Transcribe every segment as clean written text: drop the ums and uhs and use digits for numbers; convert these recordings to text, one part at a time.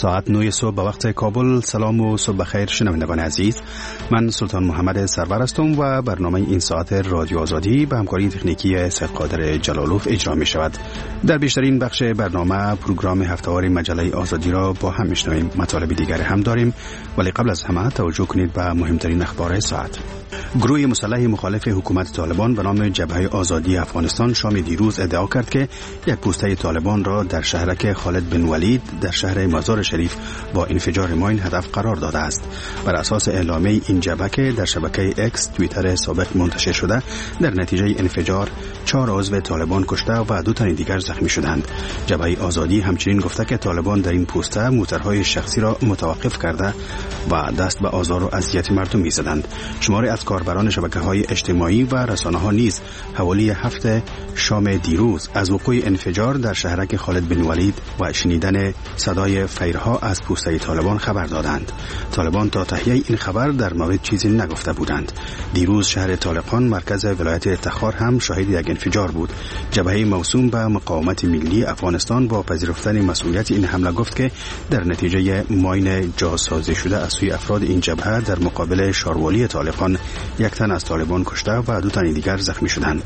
ساعت 9 صبح به وقت کابل. سلام و صبح بخیر شنوندگان عزیز، من سلطان محمد سرور هستم و برنامه این ساعت رادیو آزادی به همکاری تکنیکی سید قادر جلالوف اجرا می شود. در بیشترین بخش برنامه پروگرام هفته‌وار مجله آزادی را با هم میشنویم. مطالب دیگر هم داریم، ولی قبل از همه توجه کنید به مهمترین اخبار ساعت. گروه مسلح مخالف حکومت طالبان به نام جبهه آزادی افغانستان شام دیروز ادعا کرد که یک پوسته طالبان را در شهرک خالد بن ولید در شهر مزار شریف با انفجار ماین هدف قرار داده است. بر اساس اعلامیه این جبهه که در شبکه اکس توییتر سابق منتشر شده، در نتیجه انفجار 4 عضو طالبان کشته و 2 تن دیگر زخمی شدند. جبهه آزادی همچنین گفته که طالبان در این پوسته موتورهای شخصی را متوقف کرده و دست به آزار و اذیت مردم می‌زدند. شماری از کاربران شبکه‌های اجتماعی و رسانه‌ها نیز حوالی هفته شام دیروز از وقوع انفجار در شهرک خالد بن ولید و شنیدن صدای فیرها از پوسته طالبان خبر دادند. طالبان تا تهیه این خبر در مورد چیزی نگفته بودند. دیروز شهر طالقان مرکز ولایت تخار هم شاهد یک انفجار بود. جبهه موسوم به مقاومت ملی افغانستان با پذیرفتن مسئولیت این حمله گفت که در نتیجه ماین جاسازی شده از سوی افراد این جبهه در مقابل شاروالی طالقان 1 تن از طالبان کشته و 2 تن دیگر زخمی شدند.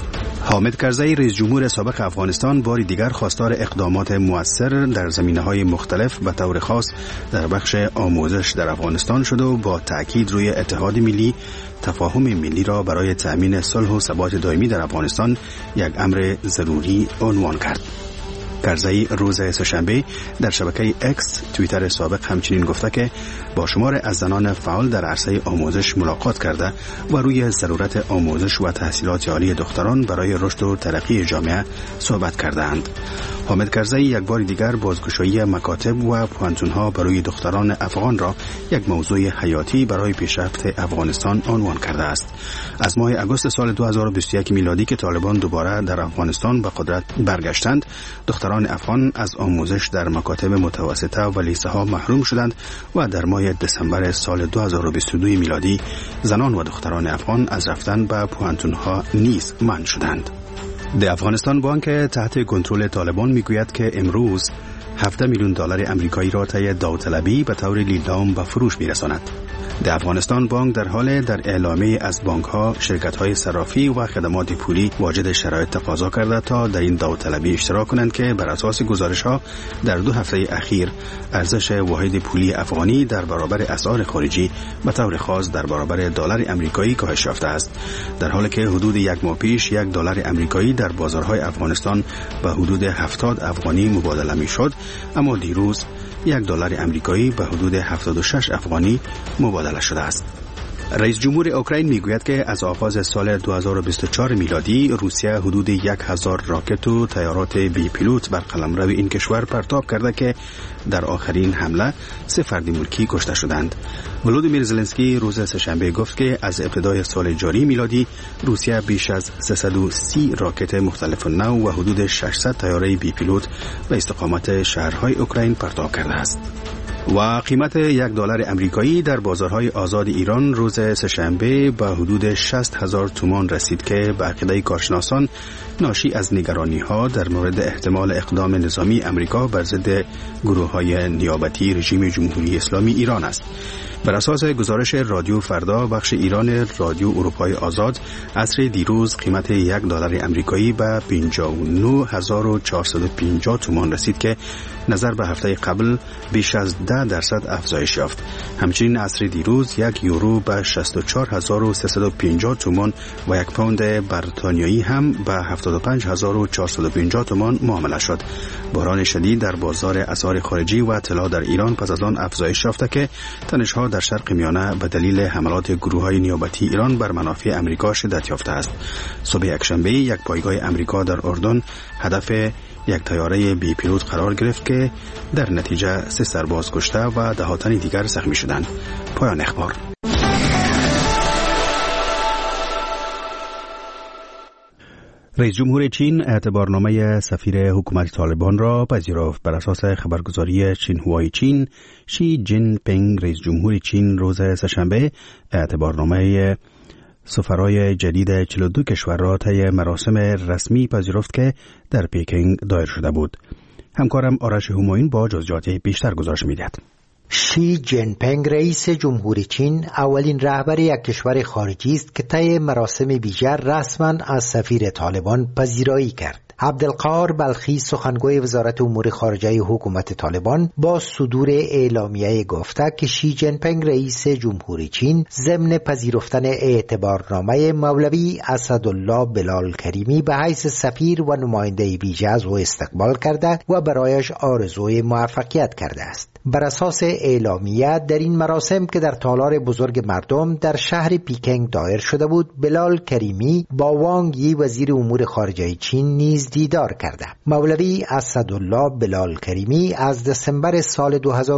حامد کرزی رئیس جمهور سابق افغانستان بار دیگر خواستار اقدامات مؤثر در زمینه‌های مختلف به طور خاص در بخش آموزش در افغانستان شد و با تأکید روی اتحاد ملی، تفاهم ملی را برای تأمین صلح و ثبات دائمی در افغانستان یک امر ضروری عنوان کرد. کرزی روز سه‌شنبه در شبکه اکس توییتر سابق همچنین گفته که با شمار از زنان فعال در عرصه آموزش ملاقات کرده و روی ضرورت آموزش و تحصیلات عالی دختران برای رشد و ترقی جامعه صحبت کردند. حامد کرزی یک بار دیگر بازگشایی مکاتب و پوهنتون‌ها برای دختران افغان را یک موضوع حیاتی برای پیشرفت افغانستان عنوان کرده است. از ماه اگست سال 2021 میلادی که طالبان دوباره در افغانستان به قدرت برگشتند، دختران افغان از آموزش در مکاتب متوسطه و لیسه ها محروم شدند و در ماه دسامبر سال 2022 میلادی زنان و دختران افغان از رفتن به پوهنتون‌ها نیز منع شدند. د افغانستان بانک تحت کنترل طالبان میگوید که امروز 17 میلیون دلار آمریکایی را طی داوطلبی به طور لیلام به فروش میرساند. د افغانستان بانک در حال در اعلامیه از بانک‌ها، شرکت‌های صرافی و خدمات پولی واجد شرایط تقاضا کرده تا در این داوطلبی اشتراک کنند که بر اساس گزارش‌ها در 2 هفته اخیر ارزش واحد پولی افغانی در برابر اسعار خارجی به طور خاص در برابر دلار آمریکایی کاهش یافته است، در حالی که حدود 1 ماه پیش 1 دلار آمریکایی در بازارهای افغانستان به حدود 70 افغانی مبادله می‌شد، اما دیروز 1 دلار آمریکایی به حدود 76 افغانی مبادله شده است. رئیس جمهور اوکراین میگوید که از آغاز سال 2024 میلادی روسیه حدود 1000 راکت و طیارات بی پیلوت بر قلمرو این کشور پرتاب کرده که در آخرین حمله 3 فرد ملکی کشته شدند. ولودیمیر زلنسکی روز سه‌شنبه گفت که از ابتدای سال جاری میلادی روسیه بیش از 330 راکت مختلف نوع و حدود 600 طیاره بی پیلوت به استقامت شهرهای اوکراین پرتاب کرده است. و قیمت 1 دلار آمریکایی در بازارهای آزاد ایران روز سه‌شنبه به حدود 60,000 تومان رسید که به عقیده کارشناسان ناشی از نگرانی‌ها در مورد احتمال اقدام نظامی آمریکا بر ضد گروه‌های نیابتی رژیم جمهوری اسلامی ایران است. بر اساس گزارش رادیو فردا بخش ایران رادیو اروپای آزاد، عصر دیروز قیمت 1 دلار آمریکایی به 59450 تومان رسید که نظر به هفته قبل بیش از 10% افزایش یافت. همچنین عصر دیروز 1 یورو به 64350 تومان و 1 پوند بریتانیایی هم به 75450 تومان معامله شد. بحران شدید در بازار اسعار خارجی و طلا در ایران پس از آن افزایش یافته که تنش‌ها در شرق میانه به دلیل حملات گروه‌های نیابتی ایران بر منافع آمریکا شدت یافته است. صبح یکشنبه یک پایگاه آمریکا در اردن هدف یک طیاره بی پیلوت قرار گرفت که در نتیجه 3 سرباز کشته و 10 تن دیگر زخمی شدند. پایان اخبار. رئیس جمهور چین اعتبارنامه سفیر حکومت طالبان را پذیرفت. بر اساس خبرگزاری شینهوای چین، شی جین پینگ رئیس جمهور چین روز سه‌شنبه اعتبارنامه سفرای جدید 42 کشور را طی مراسم رسمی پذیرفت که در پکینگ دایر شده بود. همکارم آرش همایون با جزئیات بیشتر گزارش می‌دهد. شی جین پینگ رئیس جمهوری چین اولین رهبر یک کشور خارجی است که طی مراسم ویژه رسما از سفیر طالبان پذیرایی کرد. عبدالقاهر بلخی سخنگوی وزارت امور خارجه حکومت طالبان با صدور اعلامیه گفته که شی جین پینگ رئیس جمهوری چین ضمن پذیرفتن اعتبارنامه مولوی اسدالله بلال کریمی به حیث سفیر و نماینده ویژه از او استقبال کرده و برایش آرزوی موفقیت کرده است. بر اساس اعلامیه در این مراسم که در تالار بزرگ مردم در شهر پیکنگ دایر شده بود، بلال کریمی با وانگ یی وزیر امور خارجه چین نیز دیدار کرده. مولوی اسدالله بلال کریمی از دسامبر سال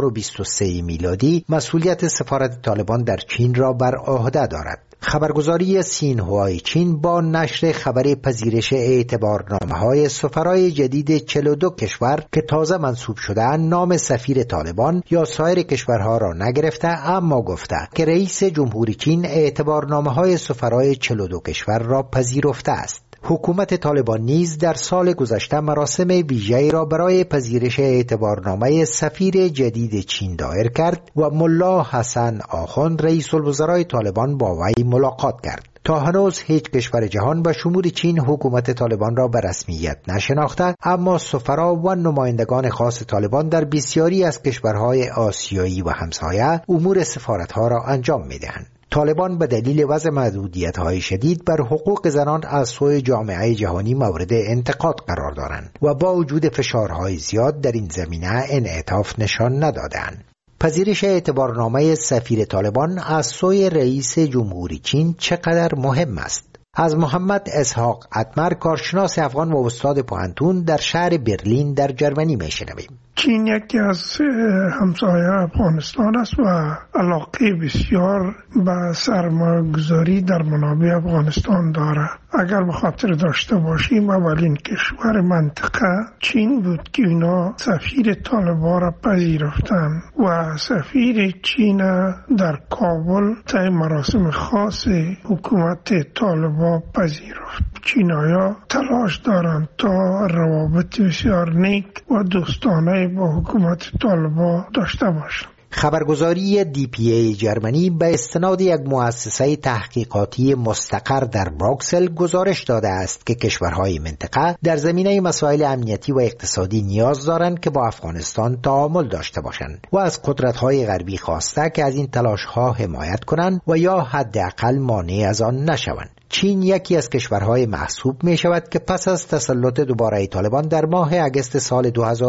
2023 میلادی مسئولیت سفارت طالبان در چین را بر عهده دارد. خبرگزاری سینهوای چین با نشر خبر پذیرش اعتبارنامه‌های سفرای جدید 42 کشور که تازه منصوب شده نام سفیر طالبان یا سایر کشورها را نگرفته، اما گفته که رئیس جمهوری چین اعتبارنامه‌های سفرای 42 کشور را پذیرفته است. حکومت طالبان نیز در سال گذشته مراسم ویژه‌ای را برای پذیرش اعتبارنامه سفیر جدید چین دایر کرد و ملا حسن آخوند رئیس الوزرای طالبان با وی ملاقات کرد. تا هنوز هیچ کشور جهان به شمول چین حکومت طالبان را به رسمیت نشناخته، اما سفرا و نمایندگان خاص طالبان در بسیاری از کشورهای آسیایی و همسایه امور سفارتها را انجام می‌دهند. طالبان به دلیل وضع محدودیت‌های شدید بر حقوق زنان از سوی جامعه جهانی مورد انتقاد قرار دارند و با وجود فشارهای زیاد در این زمینه انعطاف نشان ندادند. پذیرش اعتبارنامه سفیر طالبان از سوی رئیس جمهوری چین چقدر مهم است؟ از محمد اسحاق اتمر، کارشناس افغان و استاد پوهنتون در شهر برلین در جرمنی میشنویم. چین یکی از همسایه افغانستان است و علاقه بسیار به سرمایه‌گذاری در منابع افغانستان دارد. اگر به خاطر داشته باشیم اولین کشور منطقه چین بود که اینا سفیر طالبان را پذیرفتن و سفیر چین در کابل طی مراسم خاص حکومت طالبان پذیرفت. چینایا تلاش دارند تا روابط بسیار نیک و دوستانه با حکومت طالبان داشته باشند. خبرگزاری DPA جرمنی به استناد یک مؤسسه تحقیقاتی مستقر در بروکسل گزارش داده است که کشورهای منطقه در زمینه مسائل امنیتی و اقتصادی نیاز دارند که با افغانستان تعامل داشته باشند و از قدرت‌های غربی خواسته که از این تلاش‌ها حمایت کنند و یا حداقل مانع از آن نشوند. چین یکی از کشورهای محسوب می شود که پس از تسلط دوباره طالبان در ماه اگست سال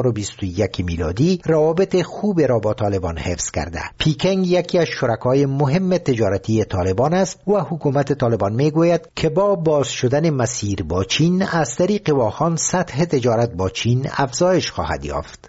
2021 میلادی روابط خوب را با طالبان حفظ کرده. پیکنگ یکی از شرکای مهم تجارتی طالبان است و حکومت طالبان می گوید که با باز شدن مسیر با چین از طریق واخان سطح تجارت با چین افزایش خواهد یافت.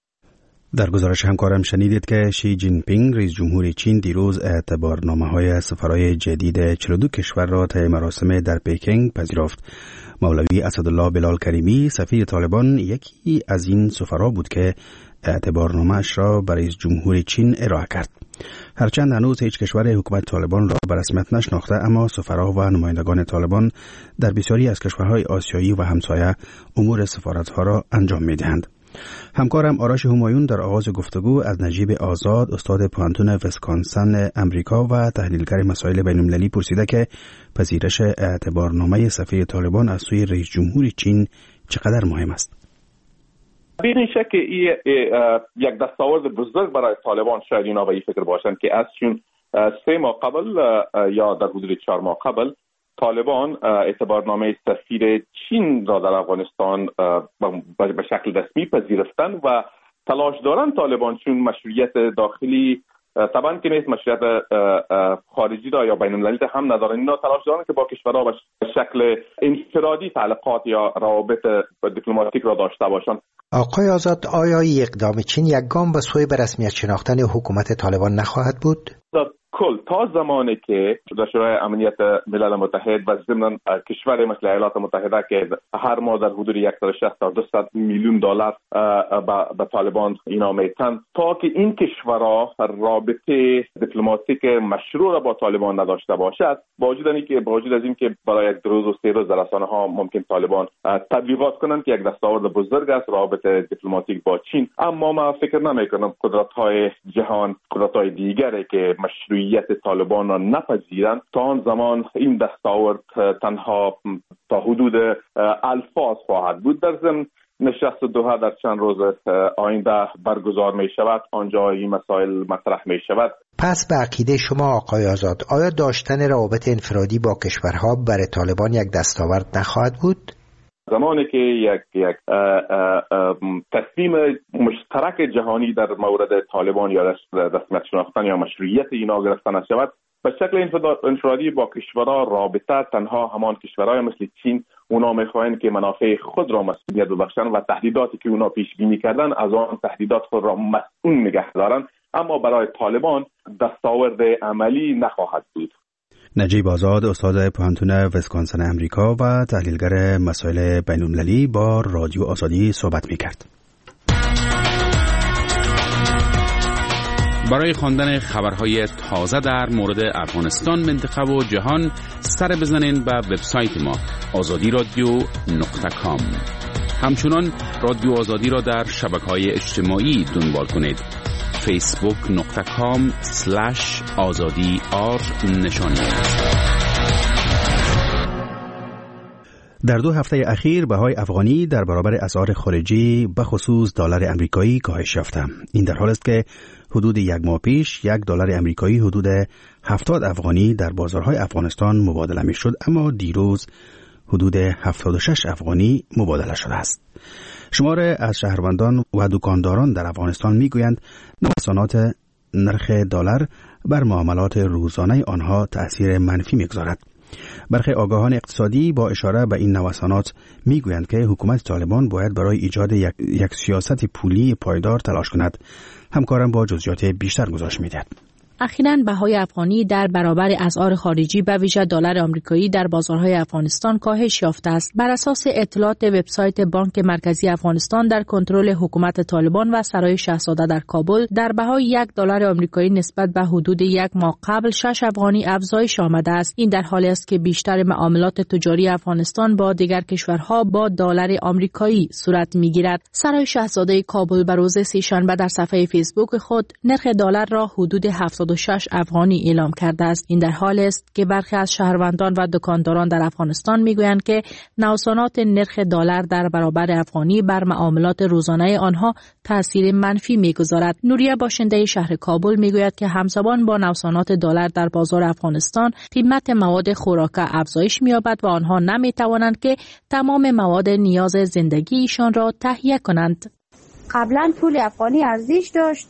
در گزارش همکارم شنیدید که شی جین پینگ رئیس جمهور چین دیروز اعتبارنامه‌های سفرای جدید 42 کشور را طی مراسم در پیکنگ پذیرفت. مولوی اسدالله بلال کریمی سفیر طالبان یکی از این سفرا بود که اعتبارنامه‌اش را برای رئیس جمهور چین ارائه کرد. هرچند هنوز هیچ کشور حکومت طالبان را به رسمیت نشناخته، اما سفرا و نمایندگان طالبان در بسیاری از کشورهای آسیایی و همسایه امور سفارت‌ها را انجام می‌دهند. همکارم آرش همایون در آغاز گفتگو از نجیب آزاد، استاد پوهنتون ویسکانسن امریکا و تحلیلگر مسائل بین‌المللی پرسیده که پذیرش اعتبارنامه سفیر طالبان از سوی رئیس جمهور چین چقدر مهم است. بدون شک این یک دستاورد بزرگ برای طالبان. شاید اینا به این فکر باشند که از چون 3 ماه قبل یا در حدود 4 ماه قبل طالبان اعتبارنامه سفیر چین را در افغانستان به شکل رسمی پذیرفتند و تلاش دارند طالبان چون مشروعیت داخلی طبعا که نیست، مشروعیت خارجی را یا بین المللی هم ندارند. اینا تلاش دارند که با کشورها به شکل انفرادی تعلقات یا روابط دیپلماتیک را داشته باشند. آقای آزاد، آیا اقدام چین یک گام به سوی به رسمیت شناختن حکومت طالبان نخواهد بود؟ کل تا زمانی که در شورای امنیت ملل متحد و ضمن کشور مثل ایالات متحده که هر ماه در حدود 160 تا 200 میلیون دلار به طالبان اینا میتن، تا که این کشورها رابطه دیپلماتیک مشروع را با طالبان نداشته باشد، با وجود از این که برای یک روز و 3 روز در رسانه‌ها ممکن طالبان تبلیغات کنند که یک دستاورد بزرگ است رابطه دیپلماتیک با چین، اما من فکر نمی‌کنم قدرت‌های جهان، قدرت‌های دیگری که مشروعیت طالبان را نپذیرند تا آن زمان این دستاورد تنها تا حدود الفاظ خواهد بود. در ضمن نشست دوحه در چند روز آینده برگزار می شود، آنجا این مسائل مطرح می شود. پس به عقیده شما آقای آزاد، آیا داشتن روابط انفرادی با کشورها برای طالبان یک دستاورد نخواهد بود؟ زمانی که یک تصمیم مشترک جهانی در مورد طالبان یا رسمیت شناختن یا مشروعیت اینا گرفته نشود، به شکل انفرادی با کشورها رابطه تنها همان کشورهای مثل چین اونا میخواهند که منافع خود را مسئولیت ببخشند و تهدیداتی که اونا پیش بینی کردن از آن تهدیدات خود را مسئول نگه دارند، اما برای طالبان دستاورد عملی نخواهد بود. نجیب آزاد، استاد پوهنتون ویسکانسن امریکا و تحلیلگر مسائل بین‌المللی با رادیو آزادی صحبت می‌کرد. برای خواندن خبرهای تازه در مورد افغانستان، منطقه و جهان سر بزنین به وبسایت ما azadiradio.com. همچنان رادیو آزادی را در شبکه‌های اجتماعی دنبال کنید. facebook.com/azadi_r در 2 هفته اخیر بهای افغانی در برابر اسعار خارجی به خصوص دلار امریکایی کاهش یافته. این در حال است که حدود 1 ماه پیش $1 امریکایی حدود 70 افغانی در بازارهای افغانستان مبادله می شد، اما دیروز حدود 76 افغانی مبادله شده است. شماره از شهروندان و دکانداران در افغانستان می گویند نوسانات نرخ دلار بر معاملات روزانه آنها تأثیر منفی می گذارد. برخی آگاهان اقتصادی با اشاره به این نوسانات می گویند که حکومت طالبان باید برای ایجاد یک سیاست پولی پایدار تلاش کند. همکارم با جزئیات بیشتر گزارش می دهد. اخیراً بهای افغانی در برابر اسعار خارجی به ویژه دلار آمریکایی در بازارهای افغانستان کاهش یافته است. بر اساس اطلاعات وبسایت بانک مرکزی افغانستان در کنترل حکومت طالبان و سرای شاهزاده در کابل، در بهای $1 آمریکایی نسبت به حدود 1 ماه قبل 6 افغانی افزایش آمده است. این در حالی است که بیشتر معاملات تجاری افغانستان با دیگر کشورها با دلار آمریکایی صورت می‌گیرد. سرای شاهزاده کابل به روز سه‌شنبه در صفحه فیسبوک خود نرخ دلار را حدود 76 افغانی اعلام کرده است. این در حال است که برخی از شهروندان و دکانداران در افغانستان میگویند که نوسانات نرخ دلار در برابر افغانی بر معاملات روزانه آنها تاثیر منفی میگذارد. نوریه باشنده شهر کابل میگوید که همزمان با نوسانات دلار در بازار افغانستان، قیمت مواد خوراکه افزایش می‌یابد و آنها نمی‌توانند که تمام مواد نیاز زندگیشان را تهیه کنند. قبلا پول افغانی ارزش داشت،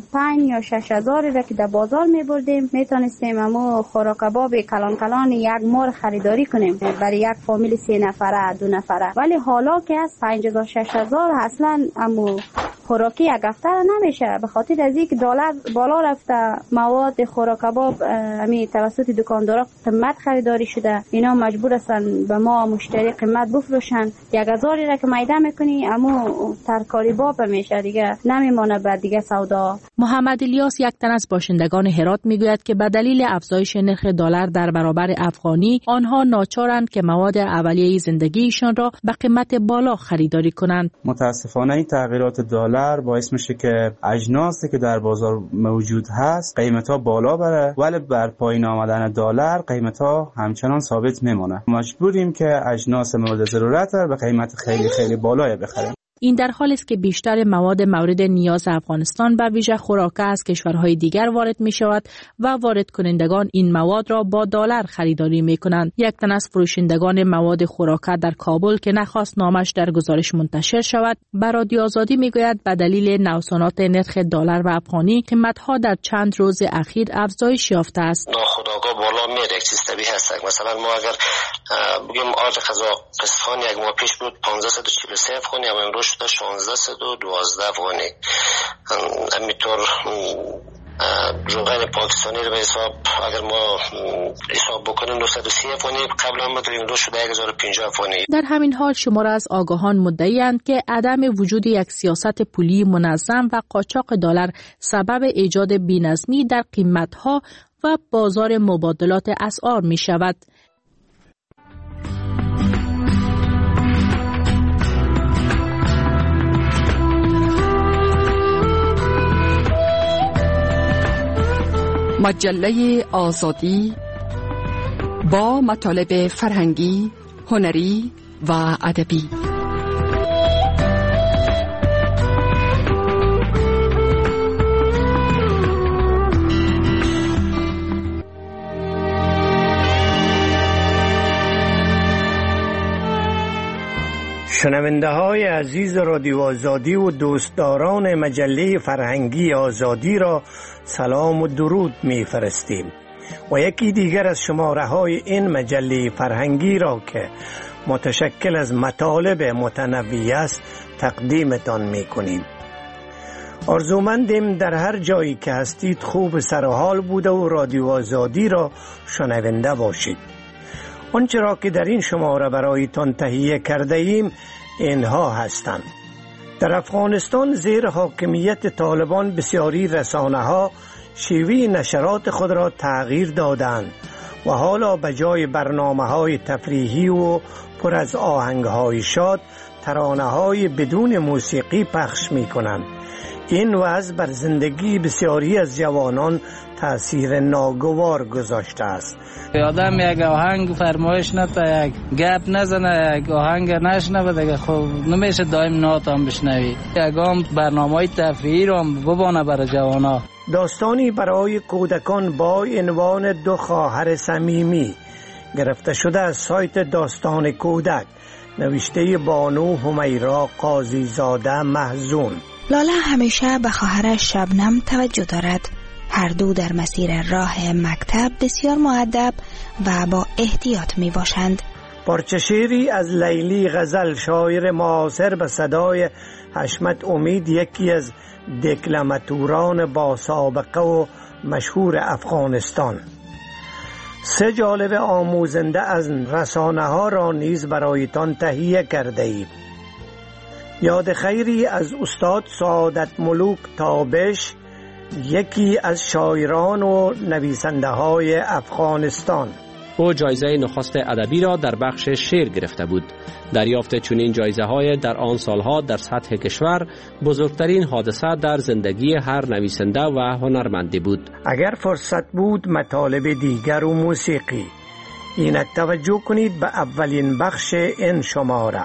5 یا 6 هزار را که در بازار می بردیم میتونستیم امو خوراک کباب کلان 1 ماه خریداری کنیم برای یک فامیل 3 نفره 2 نفره، ولی حالا که از 5000 6000 اصلا امو خوراکی یک هفته نمیشه، به خاطر از اینکه دلار بالا رفته، مواد خوراک کباب امی توسط دکاندارا قیمت خریداری شده، اینا مجبور هستن به ما مشتری قیمت بفروشن. 1000 را که میده میکنی امو ترکاری باب میشه دیگه، نمیمونه بعد دیگه سودا. محمد الیاس، یک تن از باشندگان هرات، میگوید که به دلیل افزایش نرخ دلار در برابر افغانی آنها ناچارند که مواد اولیه زندگیشان را به قیمت بالا خریداری کنند. متاسفانه این تغییرات دلار باعث میشه که اجناسی که در بازار موجود هست قیمت‌ها بالا بره، ولی بر پایین آمدن دلار قیمت‌ها همچنان ثابت میمونه. مجبوریم که اجناس مورد ضرورت را به قیمت خیلی بالایی بخریم. این در حالی است که بیشتر مواد مورد نیاز افغانستان به ویژه خوراک از کشورهای دیگر وارد می شود و وارد کنندگان این مواد را با دلار خریداری می کنند. یک تن از فروشندگان مواد خوراک در کابل که نخواست نامش در گزارش منتشر شود، به رادیو آزادی می گوید به دلیل نوسانات نرخ دلار و افغانی قیمت‌ها در چند روز اخیر افزایش یافته است. ناخودآگاه بالا میره، یک چیز طبیعی هست. مثلا ما اگر بگیم آرد قزاقستان 1 ماه پیش بود 1543 افغانی، اما امروز شده 1612 افغانی. همینطور روغن پاکستانی رو به حساب اگر ما حساب بکنیم 930 افغانی، قبلا ما در امروز شده 1050 افغانی. در همین حال شماره از آگاهان مدعی‌اند که عدم وجود یک سیاست پولی منظم و قاچاق دلار سبب ایجاد بی‌نظمی در قیمت‌ها و بازار مبادلات اسعار می شود. مجله آزادی با مطالب فرهنگی، هنری و ادبی. شنونده های عزیز رادیو آزادی و دوستداران مجله فرهنگی آزادی را سلام و درود می فرستیم و یکی دیگر از شماره های این مجله فرهنگی را که متشکل از مطالب متنوع است تقدیمتان می کنیم. آرزومندیم در هر جایی که هستید خوب سر و حال بوده و رادیو آزادی را شنونده باشید. آنچه را که در این شماره برایتان تهیه کرده ایم اینها هستند. در افغانستان زیر حاکمیت طالبان بسیاری رسانه‌ها شیوه نشرات خود را تغییر دادند و حالا به جای برنامه‌های تفریحی و پر از آهنگ‌های شاد ترانه‌های بدون موسیقی پخش می‌کنند. این وضع بر زندگی بسیاری از جوانان تأثیر ناگوار گذاشته است. آدم یک آهنگ فرمایش نتا، یک گپ نزنه، یک آهنگ نشنوه دیگه خب نمیشه دائم نات هم بشنوی. یکم برنامه‌های تفریحی رو هم ببانه برای جوانا. داستانی برای کودکان با عنوان دو خواهر صمیمی گرفته شده از سایت داستان کودک، نوشته بانو همیرا قاضی زاده محزون. لاله همیشه به خواهرش شبنم توجه دارد. هر دو در مسیر راه مکتب بسیار مؤدب و با احتیاط می باشند. پارچه شعری از لیلی غزل، شاعر معاصر به صدای حشمت امید، یکی از دکلماتوران با سابقه و مشهور افغانستان. سه جالب آموزنده از رسانه ها را نیز برایتان تهیه کرده ایم. یاد خیری از استاد سعادت ملوک تابش، یکی از شاعران و نویسنده های افغانستان. او جایزه نخست ادبی را در بخش شعر گرفته بود. دریافت چنین جایزه های در آن سالها در سطح کشور بزرگترین حادثه در زندگی هر نویسنده و هنرمندی بود. اگر فرصت بود مطالب دیگر و موسیقی. اینک توجه کنید به اولین بخش این شماره.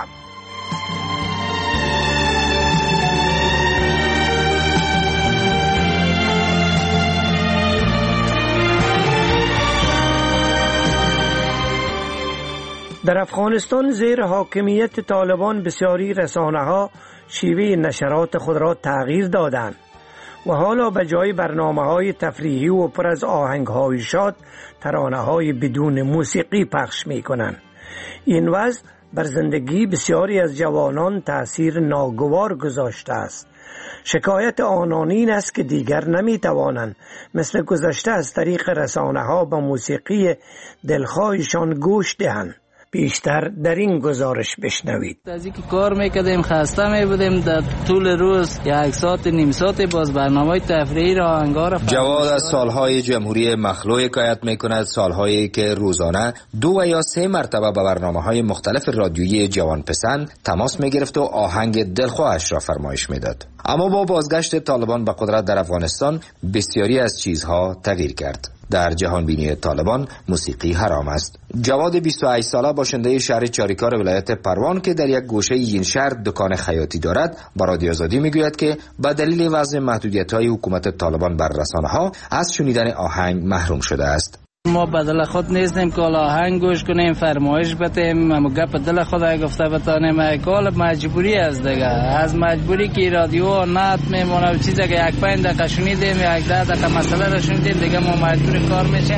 در افغانستان زیر حاکمیت طالبان بسیاری رسانه‌ها شیوه نشرات خود را تغییر دادند و حالا به جای برنامه‌های تفریحی و پر از آهنگ‌های شاد ترانه‌های بدون موسیقی پخش می‌کنند. این وضع بر زندگی بسیاری از جوانان تأثیر ناگوار گذاشته است. شکایت آنان این است که دیگر نمی‌توانند مثل گذشته از طریق رسانه‌ها به موسیقی دلخواهشان گوش دهند. بیشتر در این گزارش بشنوید. از اینکه کار میکردیم خسته میبودیم، در طول روز یک ساعت نیم ساعت باز برنامه تفریحی را انگار. جواد از سالهای جمهوری مخلوع حکایت میکند، سالهایی که روزانه 2 و یا 3 مرتبه به برنامه‌های مختلف رادیویی جوان پسند تماس میگرفت و آهنگ دلخواهش را فرمایش میداد. اما با بازگشت طالبان به قدرت در افغانستان بسیاری از چیزها تغییر کرد. در جهان بینی طالبان موسیقی حرام است. جواد 28 ساله باشنده شهر چاریکار ولایت پروان که در یک گوشه این شهر دکان خیاطی دارد با رادیو آزادی میگوید که به دلیل وضع محدودیت‌های حکومت طالبان بر رسانه‌ها از شنیدن آهنگ محروم شده است. ما بدل خود نیستیم که آهنگ گوش کنیم، فرمایش بدیم، اما گپ دل خود گفته بتانیم. کال مجبوری است دیگه. از مجبوری که رادیو نت میمونه، چیزی که یک 5 دقیقه شنیدیم، یک 10 دقیقه مسئله را شنیدیم، دیگه ما مجبور کار میشیم.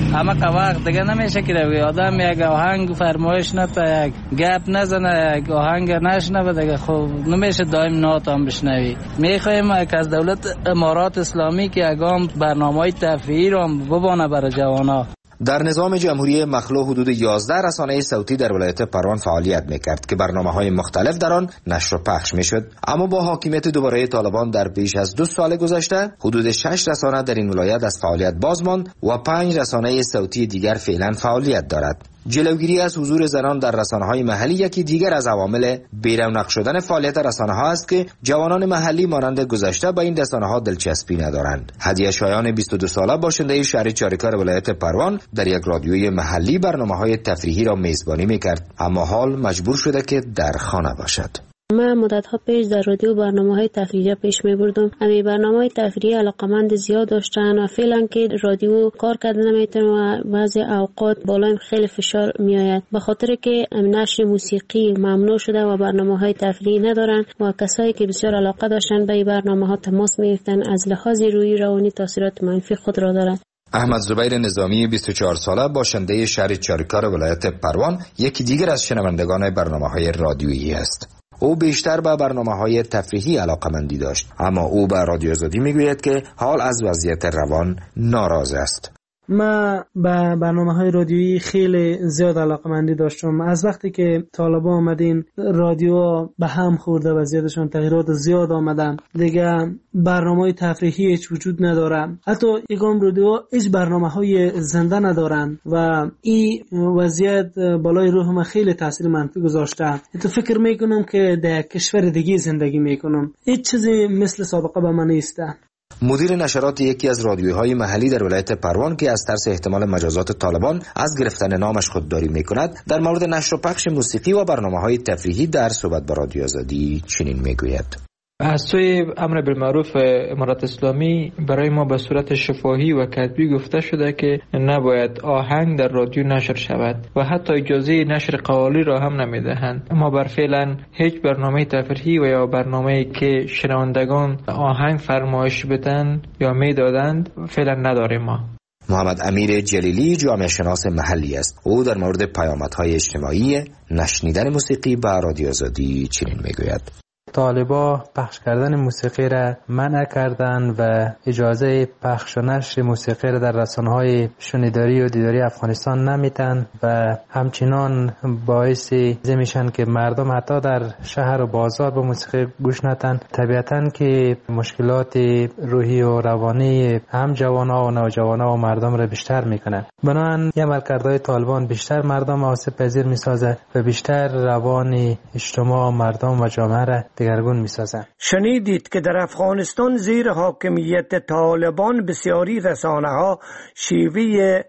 همه وقت دیگه نمیشه که آدم یک آهنگ فرمایش نتا یک گپ نزنه یک آهنگ نشنوه دیگه خب نمیشه دائم نات هم بشنوی. میخوایم از دولت امارات اسلامی که اقام برنامه‌های تفریحی رو ببانه برای جوانا. در نظام جمهوری مخلوع حدود 11 رسانه صوتی در ولایت پروان فعالیت میکرد که برنامه‌های مختلف در آن نشر و پخش میشد، اما با حاکمیت دوباره طالبان در بیش از 2 سال گذشته حدود 6 رسانه در این ولایت از فعالیت باز ماند و 5 رسانه صوتی دیگر فعلا فعالیت دارد. جلوگیری از حضور زنان در رسانه‌های محلی یکی دیگر از عوامل بی‌رونق شدن فعالیت رسانه‌ها است که جوانان محلی مانند گذشته با این رسانه‌ها دلچسپی ندارند. هدیه شایان 22 ساله باشنده شهر چاریکار ولایت پروان در یک رادیوی محلی برنامه‌های تفریحی را میزبانی می‌کرد، اما حال مجبور شده که در خانه باشد. من مدت‌ها پیش در رادیو برنامه‌های تفریحی پیش می‌بردم. همین برنامه‌های تفریحی علاقمند زیاد داشتن و فعلا که رادیو کار کردن نمی‌تونه و بعضی اوقات بالا خیلی فشار میآید، به خاطر که نشر موسیقی ممنوع شده و برنامه‌های تفریحی ندارن و کسایی که بسیار علاقه داشتن به این برنامه‌ها تماس می‌گرفتن، از لحاظ روحی روانی تاثیرات منفی خود را دارند. احمد زبیر نظامی 24 ساله باشنده شهر چاریکار ولایت پروان یکی دیگر از شنوندگان برنامه‌های رادیویی است. او بیشتر به برنامه‌های تفریحی علاقه‌مندی داشت، اما او به رادیو آزادی میگوید که حال از وضعیت روان ناراض است. من به برنامه‌های رادیویی خیلی زیاد علاقه‌مندی داشتم. از وقتی که طالبان آمدین رادیو به هم خورده، وضعیتشون تغییرات زیاد آمدن، دیگه برنامه‌های تفریحی هیچ وجود نداره. حتی یکم رادیو هیچ برنامه‌های زنده ندارن و این وضعیت بالای روح من خیلی تاثیر منفی گذاشته. تو فکر میکنم که در کشور دیگه زندگی میکنم، هیچ چیزی مثل سابقه به من نیست. مدیر نشرات یکی از رادیوهای محلی در ولایت پروان که از ترس احتمال مجازات طالبان از گرفتن نامش خودداری میکند، در مورد نشر و پخش موسیقی و برنامه‌های تفریحی در صحبت با رادیو آزادی چنین میگوید: از سوی امر بالمعروف امارات اسلامی برای ما به صورت شفاهی و کتبی گفته شده که نباید آهنگ در رادیو نشر شود و حتی اجازه نشر قوالی را هم نمیدهند. ما بر فعلا هیچ برنامه تفریحی و یا برنامه‌ای که شنوندگان آهنگ فرمایش بدن یا میدادند فعلا نداریم. ما محمد امیر جلیلی جامعه شناس محلی است. او در مورد پیامدهای اجتماعی نشنیدن موسیقی به رادیو آزادی چنین میگوید: طالبا پخش کردن موسیقی را منع کردن و اجازه پخش و نشر موسیقی را در رسانه‌های شنیداری و دیداری افغانستان نمیتن و همچنان باعث میشن که مردم حتی در شهر و بازار به موسیقی گوش ندن. طبیعتاً که مشکلات روحی و روانی هم جوان‌ها و نوجوان‌ها و مردم را بیشتر میکنه. بنابراین عملکردهای طالبان بیشتر مردم آسیب پذیر میسازه و بیشتر روان اجتماع مردم و جامعه را دگرگون می‌سازند. شنیدید که در افغانستان زیر حاکمیت طالبان بسیاری رسانه‌ها شیوه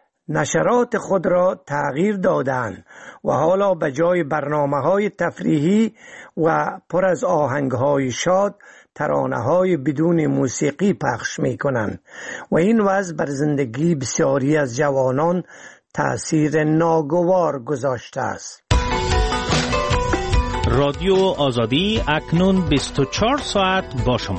نشرات خود را تغییر دادند و حالا به جای برنامه‌های تفریحی و پر از آهنگ‌های شاد ترانه‌های بدون موسیقی پخش می‌کنند و این وضع بر زندگی بسیاری از جوانان تأثیر ناگوار گذاشته است. رادیو آزادی اکنون 24 ساعت با شما.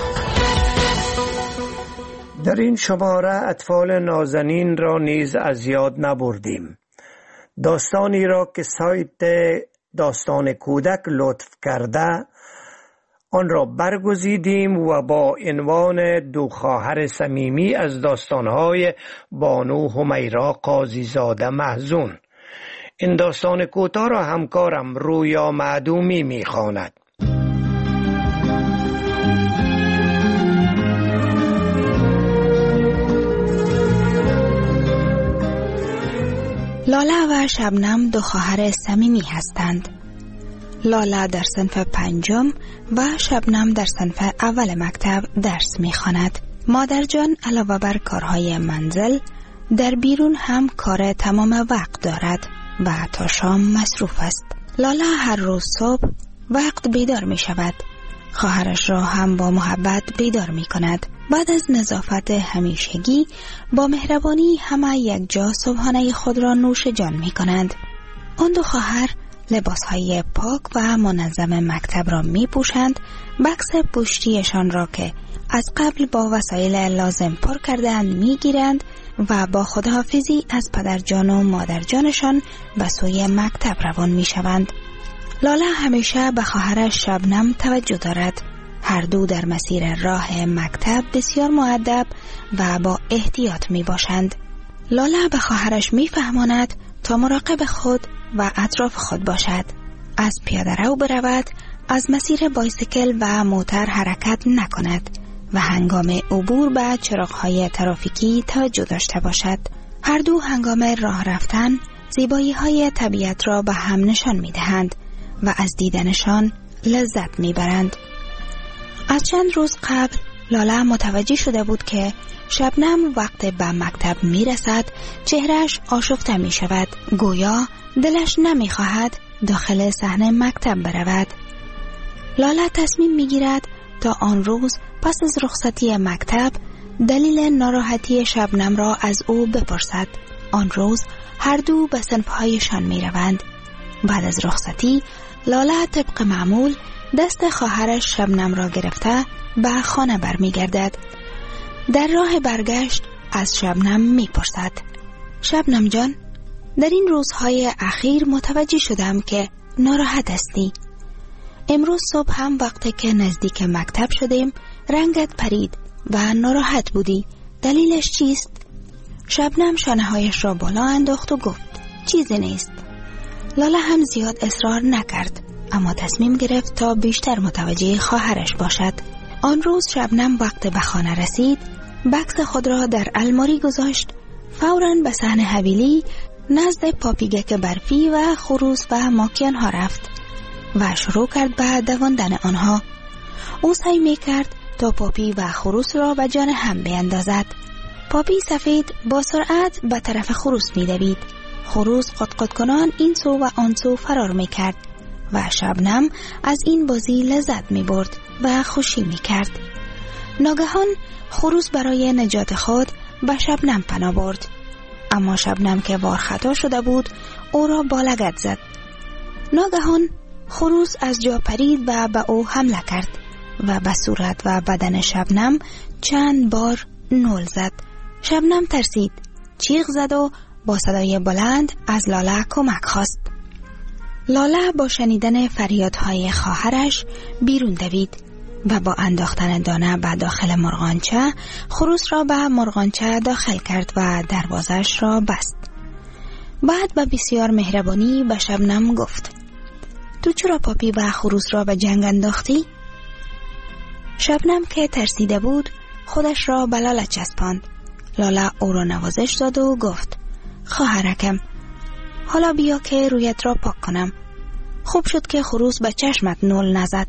در این شماره اطفال نازنین را نیز از یاد نبردیم. داستانی را که سایت داستان کودک لطف کرده آن را برگزیدیم و با عنوان دو خواهر صمیمی از داستانهای بانو همیرا قاضیزاده محزون. این داستان کوتاه را همکارم رویا معدومی می‌خواند. لاله و شبنم دو خواهر صمیمی هستند. لاله در صنف 5 و شبنم در صنف اول مکتب درس می‌خواند. مادر جان علاوه بر کارهای منزل در بیرون هم کار تمام وقت دارد و تا شام مصروف است. لاله هر روز صبح وقت بیدار می شود. خواهرش را هم با محبت بیدار می کند. بعد از نظافت همیشگی با مهربانی همه یک جا صبحانه خود را نوش جان می کنند. آن دو خواهر لباسهای پاک و منظم مکتب را می پوشند. بکس پشتیشان را که از قبل با وسایل لازم پر کردند می گیرند و با خداحافظی از پدرجان و مادرجانشان به سوی مکتب روان می شوند. لاله همیشه به خواهرش شبنم توجه دارد. هر دو در مسیر راه مکتب بسیار مؤدب و با احتیاط می باشند. لاله به خواهرش می فهماند تا مراقب خود و اطراف خود باشد. از پیاده رو برود، از مسیر بایسیکل و موتر حرکت نکند و هنگام عبور به چراغ‌های ترافیکی توجه داشته باشد. هر دو هنگام راه رفتن زیبایی‌های طبیعت را به هم نشان می‌دهند و از دیدنشان لذت می‌برند. از چند روز قبل لاله متوجه شده بود که شبنم وقت به مکتب می‌رسد چهرهش آشفته می‌شود، گویا دلش نمی‌خواهد داخل صحن مکتب برود. لاله تصمیم می‌گیرد تا آن روز پس از رخصتی مکتب دلیل ناراحتی شبنم را از او بپرسد. آن روز هر دو به صنف‌هایشان می‌روند. بعد از رخصتی لاله طبق معمول دست خواهرش شبنم را گرفته به خانه برمیگردد. در راه برگشت از شبنم میپرسد: شبنم جان، در این روزهای اخیر متوجه شدم که ناراحت هستی. امروز صبح هم وقتی که نزدیک مکتب شدیم رنگت پرید و ناراحت بودی. دلیلش چیست؟ شبنم شانه‌هایش را بالا انداخت و گفت: چیزی نیست. لاله هم زیاد اصرار نکرد، اما تصمیم گرفت تا بیشتر متوجه خواهرش باشد. آن روز شبنم وقت به خانه رسید، بکس خود را در الماری گذاشت، فوراً به صحن حویلی نزد پاپیگک برفی و خروس و ماکیان ها رفت و شروع کرد به دواندن آنها. او سعی می کرد تا پاپی و خروس را به جان هم بیندازد. پاپی سفید با سرعت به طرف خروس می دوید. خروس قطقط کنان این سو و آن سو فرار می کرد و شبنم از این بازی لذت می برد و خوشی می کرد. ناگهان خروس برای نجات خود به شبنم پناه برد، اما شبنم که وارخطا شده بود او را با لگد زد. ناگهان خروس از جا پرید و به او حمله کرد و به صورت و بدن شبنم چند بار نول زد. شبنم ترسید، چیغ زد و با صدای بلند از لاله کمک خواست. لاله با شنیدن فریادهای خواهرش بیرون دوید و با انداختن دانه به داخل مرغانچه خروس را به مرغانچه داخل کرد و دروازش را بست. بعد با بسیار مهربانی به شبنم گفت: تو چرا پاپی و خروس را به جنگ انداختی؟ شبنم که ترسیده بود خودش را به لاله چسباند. لاله او را نوازش داد و گفت: خواهرکم، حالا بیا که رویت را پاک کنم. خوب شد که خروس به چشمت نول نزد،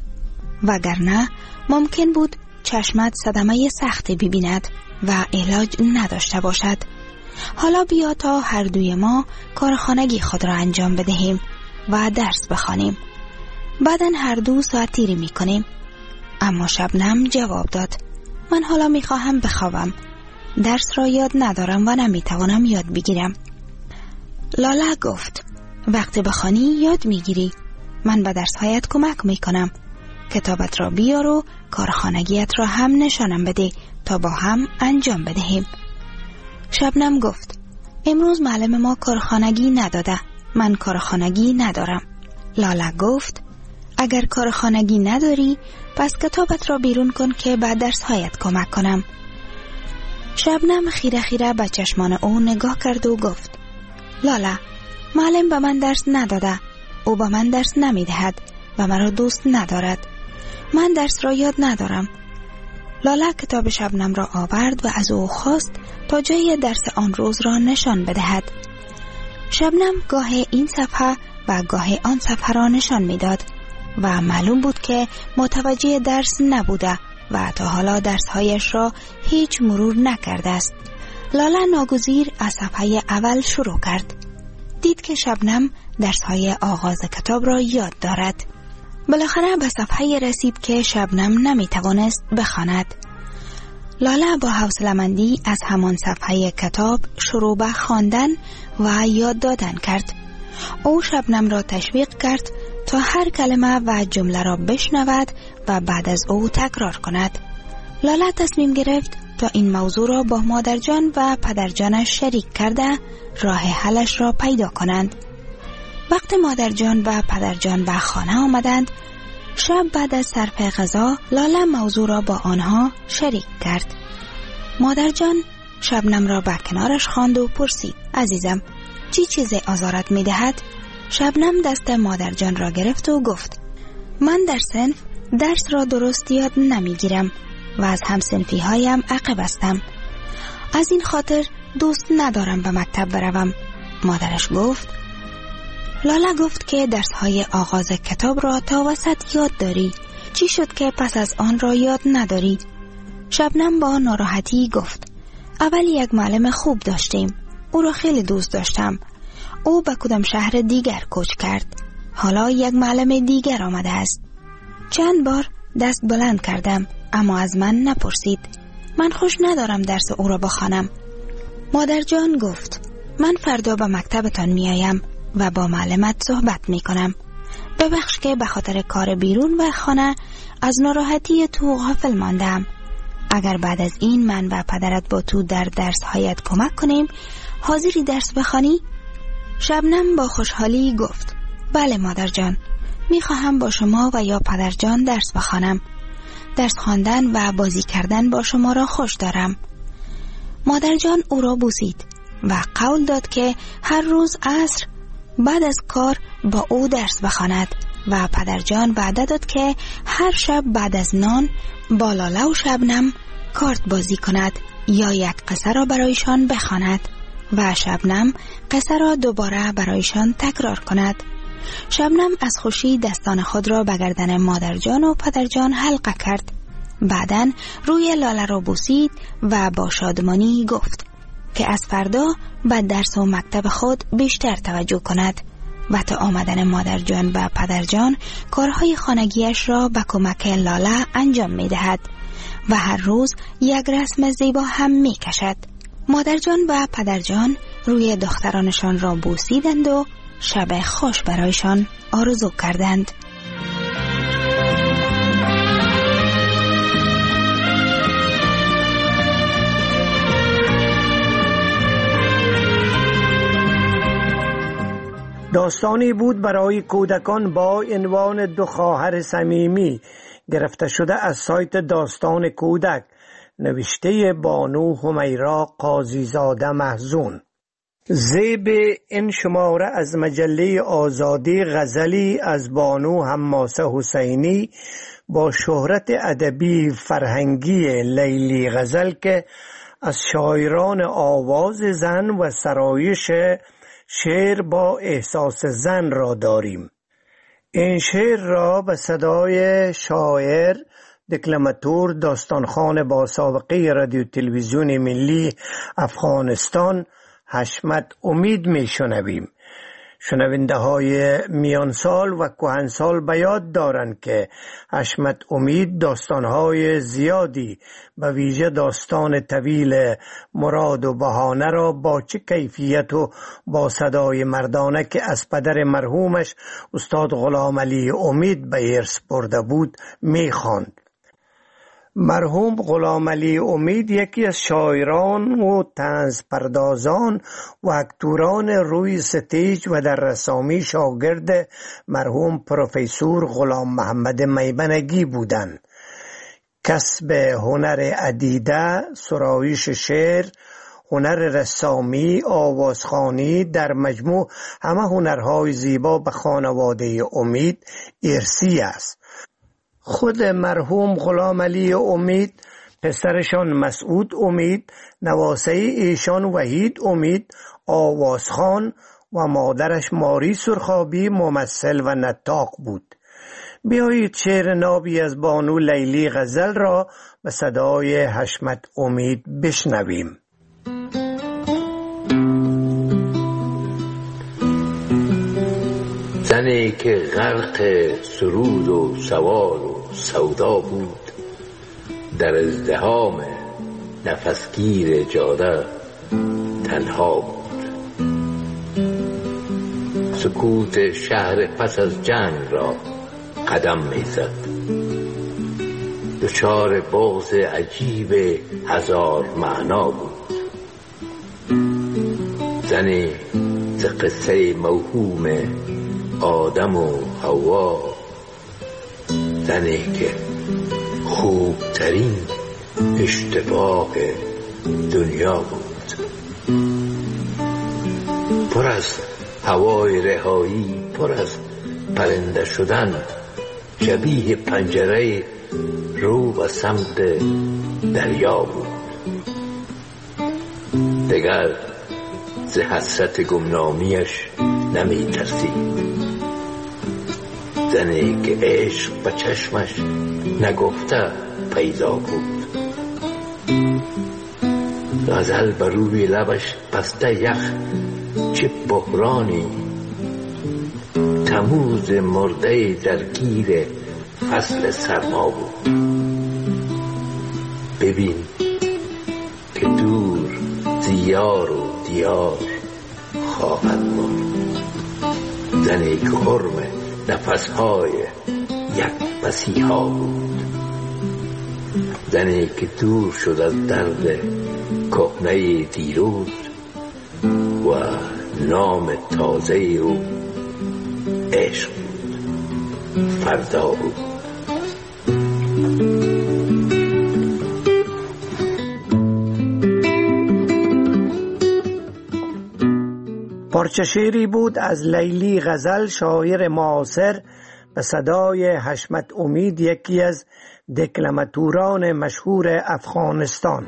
وگرنه ممکن بود چشمت صدمه سختی ببیند و علاج نداشته باشد. حالا بیا تا هر دوی ما کار خانگی خود را انجام بدهیم و درس بخوانیم. بعداً هر دو ساعت تیری میکنیم. اما شبنم جواب داد: من حالا میخواهم بخوابم. درس را یاد ندارم و نمیتوانم یاد بگیرم. لاله گفت: وقتی بخوانی یاد میگیری. من به درسهایت کمک میکنم. کتابت را بیار و کارخانگیت را هم نشانم بده تا با هم انجام بدهیم. شبنم گفت: امروز معلم ما کارخانگی نداده. من کارخانگی ندارم. لاله گفت: اگر کارخانگی نداری پس کتابت را بیرون کن که به درسهایت کمک کنم. شبنم خیره خیره به چشمان او نگاه کرد و گفت: لاله، معلم به من درس نداده. او به من درس نمیدهد و مرا دوست ندارد. من درس را یاد ندارم. لاله کتاب شبنم را آورد و از او خواست تا جای درس آن روز را نشان بدهد. شبنم گاه این صفحه و گاه آن صفحه را نشان میداد و معلوم بود که متوجه درس نبوده و تا حالا درسهایش را هیچ مرور نکرده است. لاله ناگزیر از صفحه اول شروع کرد. دید که شبنم درسهای آغاز کتاب را یاد دارد. بالاخره به صفحه رسید که شبنم نمیتوانست بخواند. لاله با حوصله‌مندی از همان صفحه کتاب شروع به خواندن و یاد دادن کرد. او شبنم را تشویق کرد تا هر کلمه و جمله را بشنود و بعد از او تکرار کند. لاله تصمیم گرفت تا این موضوع را با مادرجان و پدرجانش شریک کرده راه حلش را پیدا کنند. وقت مادرجان و پدرجان به خانه آمدند، شب بعد از صرف غذا لاله موضوع را با آنها شریک کرد. مادرجان شبنم را به کنارش خواند و پرسید: عزیزم، چی چیزی آزارت می دهد؟ شبنم دست مادرجان را گرفت و گفت: من در صنف درس را درست یاد نمی گیرم و از همصنفی هایم عقب هستم. از این خاطر دوست ندارم به مکتب بروم. مادرش گفت. لاله گفت که درس های آغاز کتاب را تا وسط یاد داری. چی شد که پس از آن را یاد نداری؟ شبنم با ناراحتی گفت: اول یک معلم خوب داشتیم. او را خیلی دوست داشتم. او به کدام شهر دیگر کوچ کرد. حالا یک معلم دیگر آمده است. چند بار دست بلند کردم اما از من نپرسید. من خوش ندارم درس او را بخوانم. مادرجان گفت: من فردا به مکتبتان میایم و با معلمت صحبت میکنم. ببخش که به خاطر کار بیرون و خانه از ناراحتی تو غافل ماندم. اگر بعد از این من و پدرت با تو در درس هایت کمک کنیم، حاضری درس بخوانی؟ شبنم با خوشحالی گفت: بله مادرجان، میخواهم با شما و یا پدرجان درس بخوانم. درس خواندن و بازی کردن با شما را خوش دارم. مادرجان او را بوسید و قول داد که هر روز عصر بعد از کار با او درس بخواند و پدرجان وعده داد که هر شب بعد از نان با لاله و شبنم کارت بازی کند یا یک قصه را برایشان بخواند و شبنم قصه را دوباره برایشان تکرار کند. شبنم از خوشی دستان خود را به گردن مادرجان و پدرجان حلقه کرد. بعدن روی لاله را بوسید و با شادمانی گفت که از فردا به درس و مکتب خود بیشتر توجه کند و تا آمدن مادرجان و پدرجان کارهای خانگیش را به کمک لاله انجام می دهد و هر روز یک رسم زیبا هم می کشد. مادرجان و پدرجان روی دخترانشان را بوسیدند و شب خوش برایشان آرزو کردند. داستانی بود برای کودکان با عنوان دو خواهر صمیمی، گرفته شده از سایت داستان کودک، نوشته بانو حمیرا قاضیزاده محزون. ذیل این شماره از مجله آزادی غزلی از بانو حماسه حسینی با شهرت ادبی فرهنگی لیلی غزل که از شاعران آواز زن و سرایش شعر با احساس زن را داریم. این شعر را به صدای شاعر دکلماتور داستانخوان با سابقه رادیو تلویزیون ملی افغانستان حشمت امید می شنویم. شنونده های میان سال و کهن سال به یاد دارند که حشمت امید داستانهای زیادی به ویژه داستان طویل مراد و بهانه را با چه کیفیت و با صدای مردانه که از پدر مرحومش استاد غلام علی امید به ارث برده بود می خواند. مرحوم غلام علی امید یکی از شاعران و طنز پردازان و اکتوران روی ستیج و در رسامی شاگرد مرحوم پروفسور غلام محمد میبنگی بودند. کسب هنر عدیده، سرایش شعر، هنر رسامی، آوازخوانی، در مجموع همه هنرهای زیبا به خانواده امید ارثی است. خود مرحوم غلام علی امید، پسرشان مسعود امید، نواسه ایشان وحید امید آوازخوان و مادرش ماری سرخابی ممثل و نطاق بود. بیایید شعر نابی از بانو لیلی غزل را به صدای حشمت امید بشنویم. زنی که غرق سرود و سوال و سودا بود، در ازدحام نفسگیر جاده تنها بود. سکوت شهر پس از جنگ را قدم میزد. دچار بغض عجیب هزار معنا بود. زنی ز قصه موهوم آدم و حوا، زنی که خوبترین اشتباه دنیا بود. پر از هوای رهایی، پر از پرنده شدن، شبیه پنجره رو به سمت دریا بود. دگر ز حسرت گمنامیش نمی ترسید. زنی که عشق به چشمش نگفته پیدا بود. غزل بر روی لبش بسته یخ، چه بحرانی. تموز مرده درگیر فصل سرما بود. ببین که دور زیار و دیار خواهد ماند. زنی که حرم نفسهای یک مسیحا بود. زنی که دور شد از درد کهنه دیروز و نام تازه او عشق بود، فردا بود. پارچه شعری بود از لیلی غزل، شاعر معاصر به صدای حشمت امید، یکی از دکلماتوران مشهور افغانستان.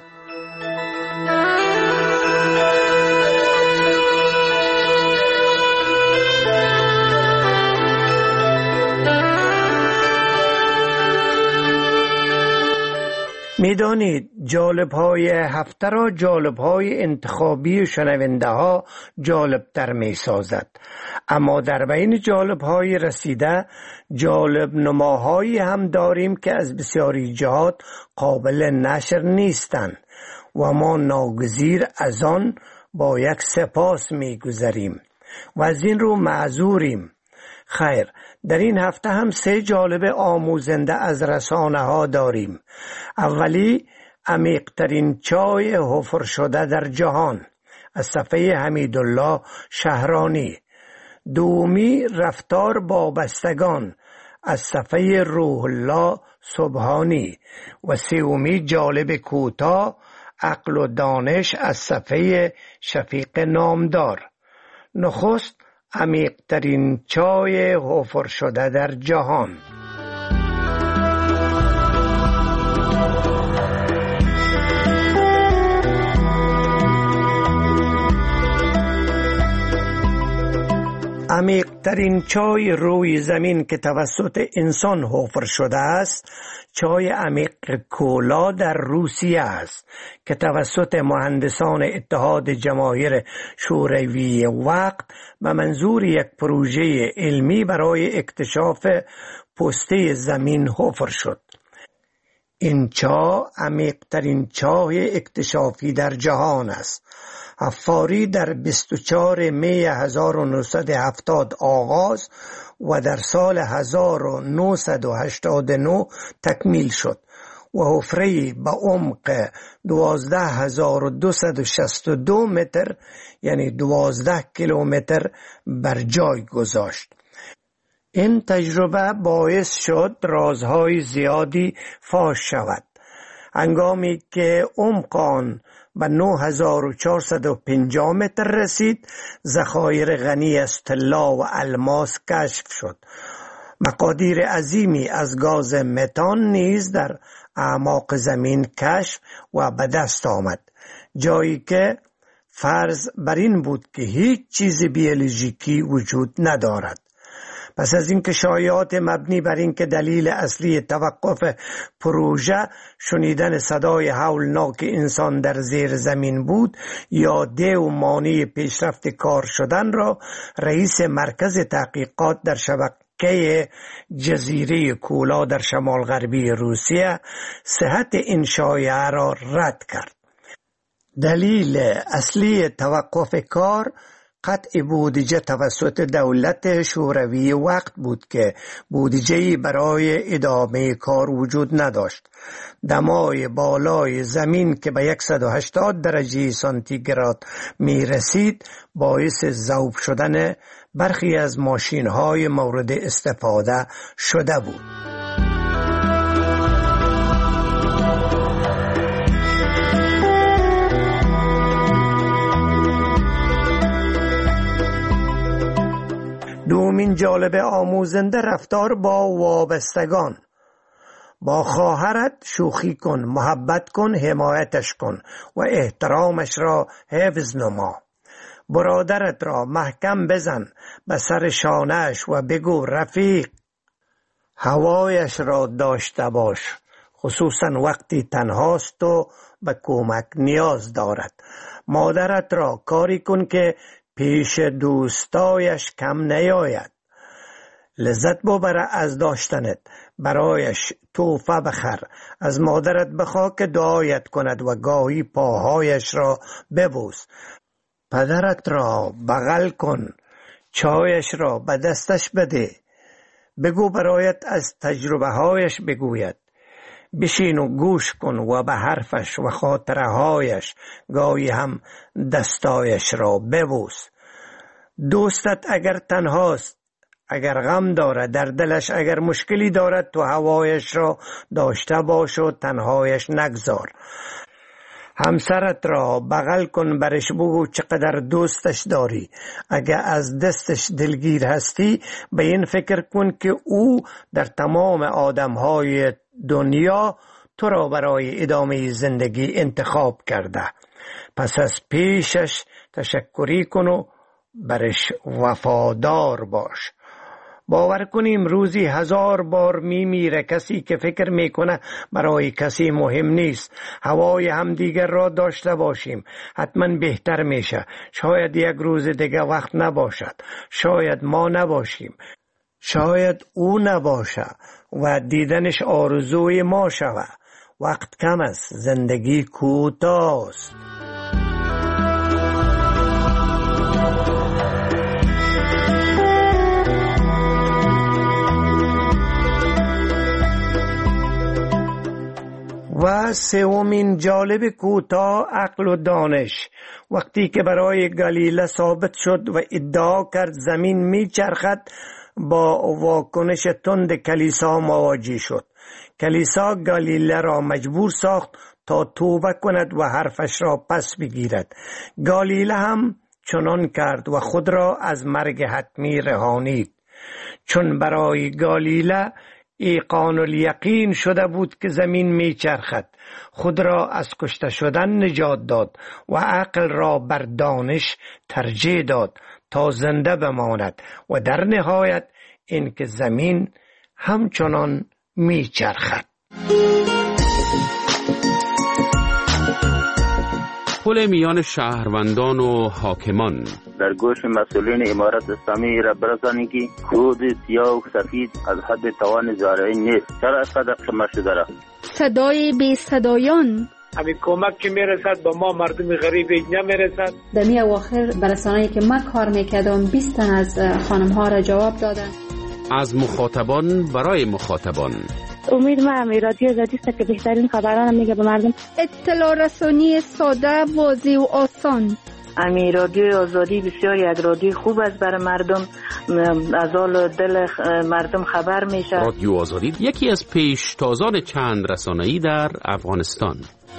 میدانید جالب‌های هفته را جالب‌های انتخابی شنونده ها جالب‌تر می‌سازد، اما در بین جالب‌های رسیده جالب نماهایی هم داریم که از بسیاری جهات قابل نشر نیستند و ما ناگزیر از آن با یک سپاس می‌گذریم و از این رو معذوریم. خیر، در این هفته هم 3 جالب آموزنده از رسانه ها داریم. اولی، عمیق‌ترین چای حفر شده در جهان از صفحه حمیدالله شهرانی. دومی، رفتار با بستگان از صفحه روح الله سبحانی. و سومی، جالب کوتاه عقل و دانش از صفحه شفیق نامدار. نخست، عمیق‌ترین چای حفر شده در جهان. عمیق‌ترین چای روی زمین که توسط انسان حفر شده است، چای عمیق کولا در روسیه است که توسط مهندسان اتحاد جماهیر شوروی وقت به منظور یک پروژه علمی برای اکتشاف پوسته زمین حفر شد. این چاه عمیق‌ترین چاه اکتشافی در جهان است. حفاری در 24 می 1970 آغاز و در سال 1989 تکمیل شد و حفره‌ای به عمق 12262 متر یعنی 12 کیلومتر بر جای گذاشت. این تجربه باعث شد رازهای زیادی فاش شود. هنگامی که عمق آن به 9450 متر رسید، ذخایر غنی از طلا و الماس کشف شد. مقادیر عظیمی از گاز متان نیز در اعماق زمین کشف و به دست آمد، جایی که فرض بر این بود که هیچ چیز بیولوژیکی وجود ندارد. پس از اینکه شایعات مبنی بر اینکه دلیل اصلی توقف پروژه شنیدن صدای هولناک انسان در زیر زمین بود یا دیو مانع پیشرفت کار شدن را، رئیس مرکز تحقیقات در شبکه جزیره کولا در شمال غربی روسیه صحت این شایعه را رد کرد. دلیل اصلی توقف کار قطع بودجه توسط دولت شوروی وقت بود که بودجه‌ای برای ادامه کار وجود نداشت. دمای بالای زمین که به 180 درجه سانتیگراد می رسید باعث ذوب شدن برخی از ماشین‌های مورد استفاده شده بود. دومین جالب آموزنده رفتار با وابستگان. با خواهرت شوخی کن، محبت کن، حمایتش کن و احترامش را حفظ نما. برادرت را محکم بزن به سر شانه‌اش و بگو رفیق. هوایش را داشته باش، خصوصا وقتی تنهاست و به کمک نیاز دارد. مادرت را کاری کن که پیش دوستایش کم نیاید. لذت ببره از داشتنت. برایش تحفه بخر. از مادرت بخواه که دعایت کند و گاهی پاهایش را ببوس. پدرت را بغل کن. چایش را به دستش بده. بگو برایت از تجربه هایش بگوید. بشین و گوش کن و به حرفش و خاطره هایش گاهی هم دستایش را ببوس. دوستت اگر تنهاست، اگر غم دارد در دلش، اگر مشکلی دارد، تو هوایش را داشته باش و تنهایش نگذار. همسرت را بغل کن، برش بگو چقدر دوستش داری. اگر از دستش دلگیر هستی به این فکر کن که او در تمام آدمهای دنیا تو را برای ادامه زندگی انتخاب کرده. پس از پیشش تشکری کن و برش وفادار باش. باور کنیم روزی 1000 بار میمیره کسی که فکر میکنه برای کسی مهم نیست. هوای همدیگر را داشته باشیم، حتما بهتر میشه. شاید یک روز دیگه وقت نباشد، شاید ما نباشیم، شاید او نباشه و دیدنش آرزوی ما شود. وقت کم است، زندگی کوتاه است. و سومین جالب کوتاه، عقل و دانش. وقتی که برای گالیله ثابت شد و ادعا کرد زمین میچرخد، با واکنش تند کلیسا مواجه شد. کلیسا گالیله را مجبور ساخت تا توبه کند و حرفش را پس بگیرد. گالیله هم چنان کرد و خود را از مرگ حتمی رهانید. چون برای گالیله ایقان الیقین شده بود که زمین میچرخد، خود را از کشته شدن نجات داد و عقل را بر دانش ترجیح داد تا زنده بماند و در نهایت اینکه زمین همچنان میچرخد. پل میان شهروندان و حاکمان. در گوش مسئولین امارت اسلامی را برسانید که کود سیاه و سفید از حد توان زارعین نیست. چرا اینقدر کم شده را؟ صدای بی صدایان. همین کمک که میرسد با ما مردم غریب نمیرسد. دمی اواخر برسانه‌ای که من کار میکردم 20 تن از خانم ها را جواب دادن. از مخاطبان برای مخاطبان. امید ما رادیو آزادی است که بهترین خبران میگه به مردم. اطلاع رسانی ساده، واضح و آسان. رادیو آزادی بسیاری از رادیو خوب است برای مردم، از حال دل مردم خبر میشه. رادیو آزادی یکی از پیشتازان چند رسانه‌ای در افغانستان.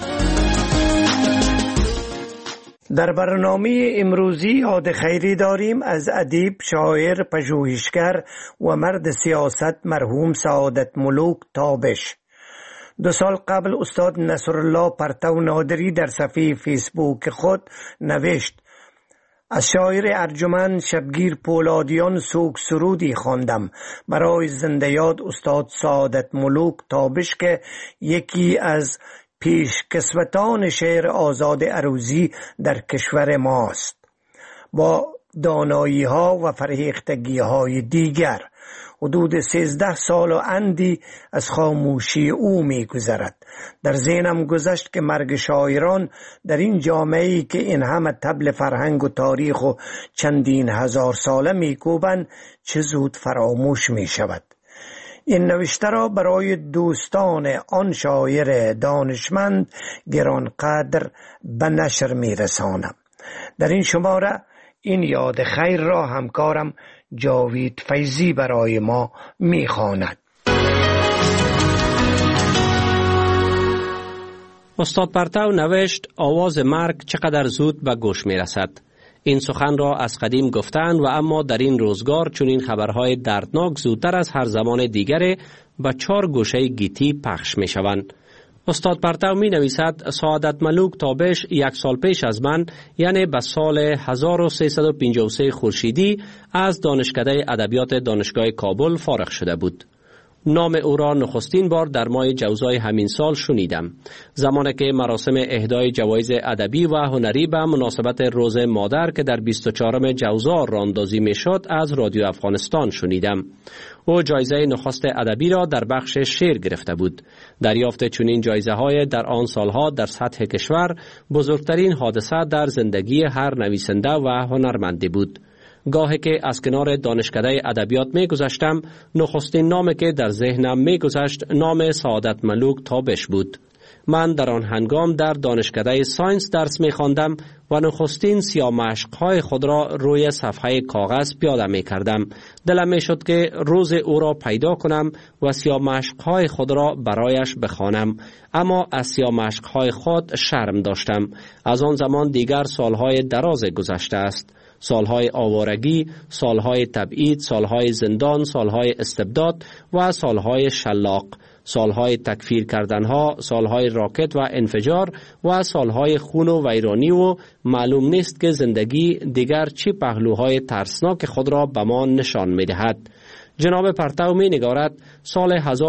در برنامه امروزی یاد خیری داریم از ادیب، شاعر، پژوهشگر و مرد سیاست مرحوم سعادت ملوک تابش. 2 سال قبل استاد نصرالله پرتو نادری در صفحه فیسبوک خود نوشت: از شاعر ارجمند شبگیر پولادیان سوگ سرودی خواندم برای زنده یاد استاد سعادت ملوک تابش که یکی از پیشکسوتان شعر آزاد عروضی در کشور ماست. با دانایی ها و فرهیختگی های دیگر حدود 13 سال و اندی از خاموشی او می گذرد. در ذهنم گذشت که مرگ شاعران در این جامعه‌ای که این همه طبل فرهنگ و تاریخ و چندین هزار ساله می کوبند چه زود فراموش می شود. این نوشته را برای دوستان آن شاعر دانشمند گرانقدر به نشر می رسانم. در این شماره این یاد خیر را همکارم جاوید فیضی برای ما می خواند. استاد پرتو نوشت آواز مرگ چقدر زود به گوش می رسد. این سخن را از قدیم گفتند و اما در این روزگار چون این خبرهای دردناک زودتر از هر زمان دیگری به 4 گوشه گیتی پخش می شوند. استاد پرتو می نویسد سعادت ملوک تابش 1 سال پیش از من یعنی به سال 1353 خورشیدی از دانشکده ادبیات دانشگاه کابل فارغ شده بود. نام او را نخستین بار در ماه جوزای همین سال شنیدم، زمانی که مراسم اهدای جوایز ادبی و هنری به مناسبت روز مادر که در 24 جوزا راندازی می شد از رادیو افغانستان شنیدم. او جایزه نخست ادبی را در بخش شعر گرفته بود. دریافت چنین جایزه های در آن سالها در سطح کشور بزرگترین حادثه در زندگی هر نویسنده و هنرمندی بود. گاهی که از کنار دانشکده ادبیات می گذشتم، نخستین نامی که در ذهنم می گذشت نام سعادت ملوک تابش بود. من در آن هنگام در دانشکده ساینس درس می خواندم و نخستین سیامشق‌های خود را روی صفحه کاغذ پیاده می کردم. دلم می شد که روز او را پیدا کنم و سیامشق‌های خود را برایش بخوانم، اما از سیامشق‌های خود شرم داشتم. از آن زمان دیگر سالهای دراز گذشته است. سالهای آوارگی، سالهای تبعید، سالهای زندان، سالهای استبداد و سالهای شلاق، سالهای تکفیر کردنها، سالهای راکت و انفجار و سالهای خون و ویرانی و معلوم نیست که زندگی دیگر چی پهلوهای ترسناک خود را به ما نشان می دهد. جناب پرتو می نگارد سال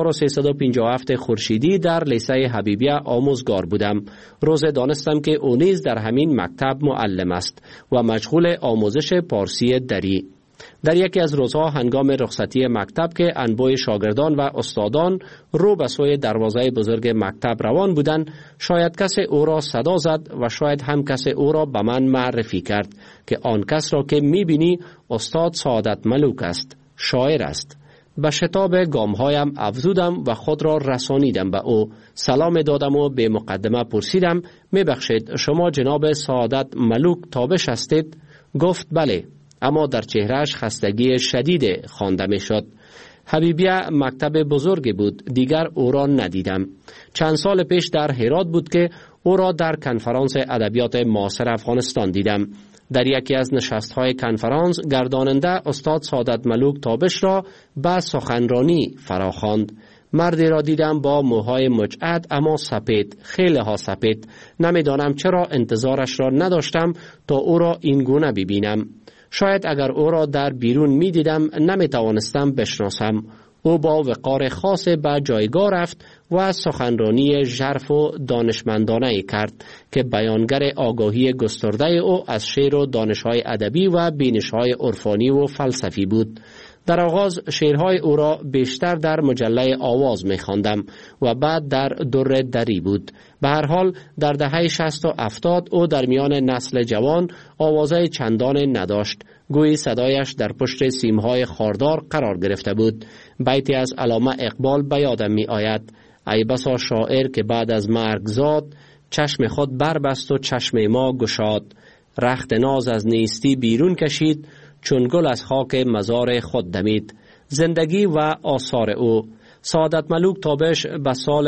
1357 خورشیدی در لیسه حبیبیه آموزگار بودم. روز دانستم که او نیز در همین مکتب معلم است و مشغول آموزش پارسی دری. در یکی از روزها هنگام رخصتی مکتب که انبوه شاگردان و استادان رو به سوی دروازه بزرگ مکتب روان بودند، شاید کس او را صدا زد و شاید هم کس او را به من معرفی کرد که آن کس را که می بینی استاد سعادت ملوک است، شاعر است. به شتاب گامهایم افزودم و خود را رسانیدم به او. سلام دادم و به مقدمه پرسیدم میبخشید شما جناب سعادت ملوک تابش هستید؟ گفت بله، اما در چهرهش خستگی شدید خوانده میشد. حبیبیه مکتب بزرگی بود، دیگر او را ندیدم. چند سال پیش در هرات بود که او را در کنفرانس ادبیات معاصر افغانستان دیدم. در یکی از نشست‌های کنفرانس گرداننده استاد سعادت ملوک تابش را به سخنرانی فراخواند. مردی را دیدم با موهای مجعد اما سپید، خیلی ها سپید. نمیدانم چرا انتظارش را نداشتم تا او را این گونه ببینم. شاید اگر او را در بیرون می دیدم نمی توانستم بشناسم. او با وقار خاص به جایگاه رفت و سخنرانی ژرف و دانشمندانه کرد که بیانگر آگاهی گسترده او از شعر و دانش‌های ادبی و بینش‌های عرفانی و فلسفی بود. در آغاز شعرهای او را بیشتر در مجله آواز می خواندم و بعد در در دری بود. به هر حال در دهه 60 و 70 او در میان نسل جوان آوازه چندان نداشت. گویی صدایش در پشت سیمهای خاردار قرار گرفته بود. بیتی از علامه اقبال به یادم می آید: ای بسا شاعر که بعد از مرگ زاد، چشم خود بربست و چشم ما گشاد. رخت ناز از نیستی بیرون کشید، چون گل از خاک مزار خود دمید. زندگی و آثار او. سعادت ملوک تابش به سال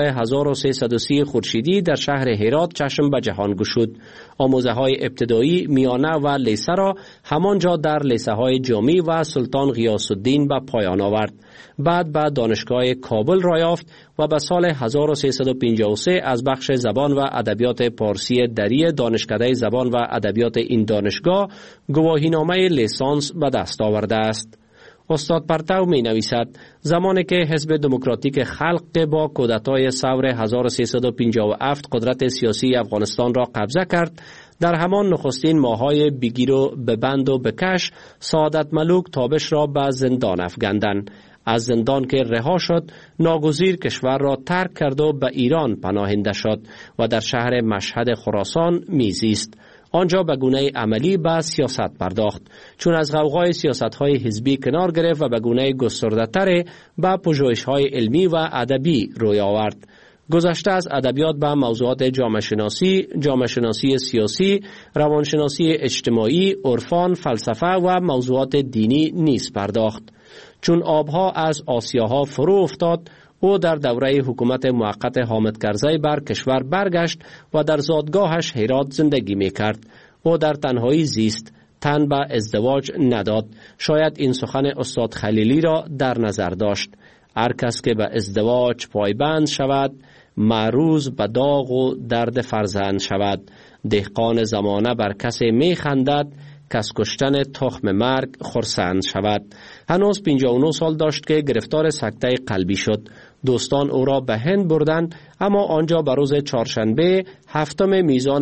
1330 خورشیدی در شهر هرات چشم به جهان گشود. آموزه های ابتدایی، میانه و لیسه را همانجا در لیسه های جامی و سلطان غیاث الدین به پایان آورد. بعد به دانشگاه کابل را یافت و به سال 1353 از بخش زبان و ادبیات پارسی دری دانشکده زبان و ادبیات این دانشگاه گواهینامه لیسانس به دست آورده است. استاد پرتو می نویسد زمانی که حزب دموکراتیک خلق با کودتای ثور 1357 قدرت سیاسی افغانستان را قبضه کرد، در همان نخستین ماهای بگیر و ببند و بکش سعادت ملوک تابش را به زندان افکندند. از زندان که رها شد ناگزیر کشور را ترک کرد و به ایران پناهنده شد و در شهر مشهد خراسان میزیست. آنجا به گونه عملی به سیاست پرداخت، چون از غوغای سیاست‌های حزبی کنار گرفت و به گونه گسترده‌تر به پژوهش‌های علمی و ادبی روی آورد. گذشته از ادبیات به موضوعات جامعه شناسی سیاسی، روانشناسی اجتماعی، عرفان، فلسفه و موضوعات دینی نیز پرداخت. چون آبها از آسیاها فرو افتاد، او در دوره حکومت موقت حامد کرزی بر کشور برگشت و در زادگاهش هرات زندگی میکرد. او در تنهایی زیست، تن به ازدواج نداد. شاید این سخن استاد خلیلی را در نظر داشت: هر کس که به ازدواج پایبند شود، معروض به داغ و درد فرزند شود. دهقان زمانه بر کسی می خندد، کس کشتن تخم مرگ خرسند شود. هنوز 59 سال داشت که گرفتار سکته قلبی شد. دوستان او را به هند بردند، اما آنجا به روز چهارشنبه 7 میزان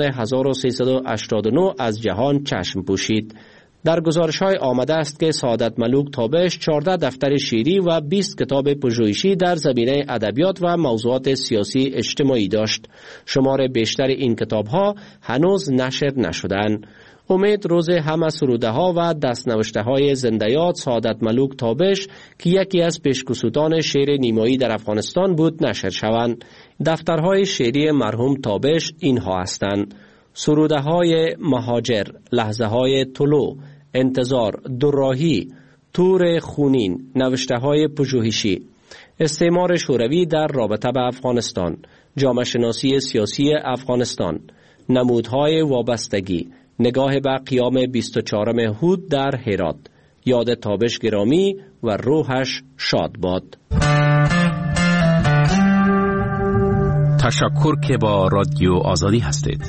1389 از جهان چشم پوشید. در گزارش‌های آمده است که سعادت ملوک تابش 14 دفتر شعری و 20 کتاب پژوهشی در زمینه ادبیات و موضوعات سیاسی اجتماعی داشت. شمار بیشتر این کتاب‌ها هنوز نشر نشدند. امید روز همه سروده‌ها و دستنوشته‌های زنده‌یاد سعادت ملوک تابش که یکی از پیشکسوتان شعر نیمایی در افغانستان بود نشر شوند. دفترهای شعری مرحوم تابش اینها هستند: سروده‌های مهاجر، لحظه‌های طلوع، انتظار، دوراهی، تور خونین، نوشته‌های پژوهشی، استعمار شوروی در رابطه به افغانستان، جامعه شناسی سیاسی افغانستان، نمودهای وابستگی، نگاه به قیام 24 هود در هرات. یاد تابش گرامی و روحش شاد باد. تشکر که با رادیو آزادی هستید.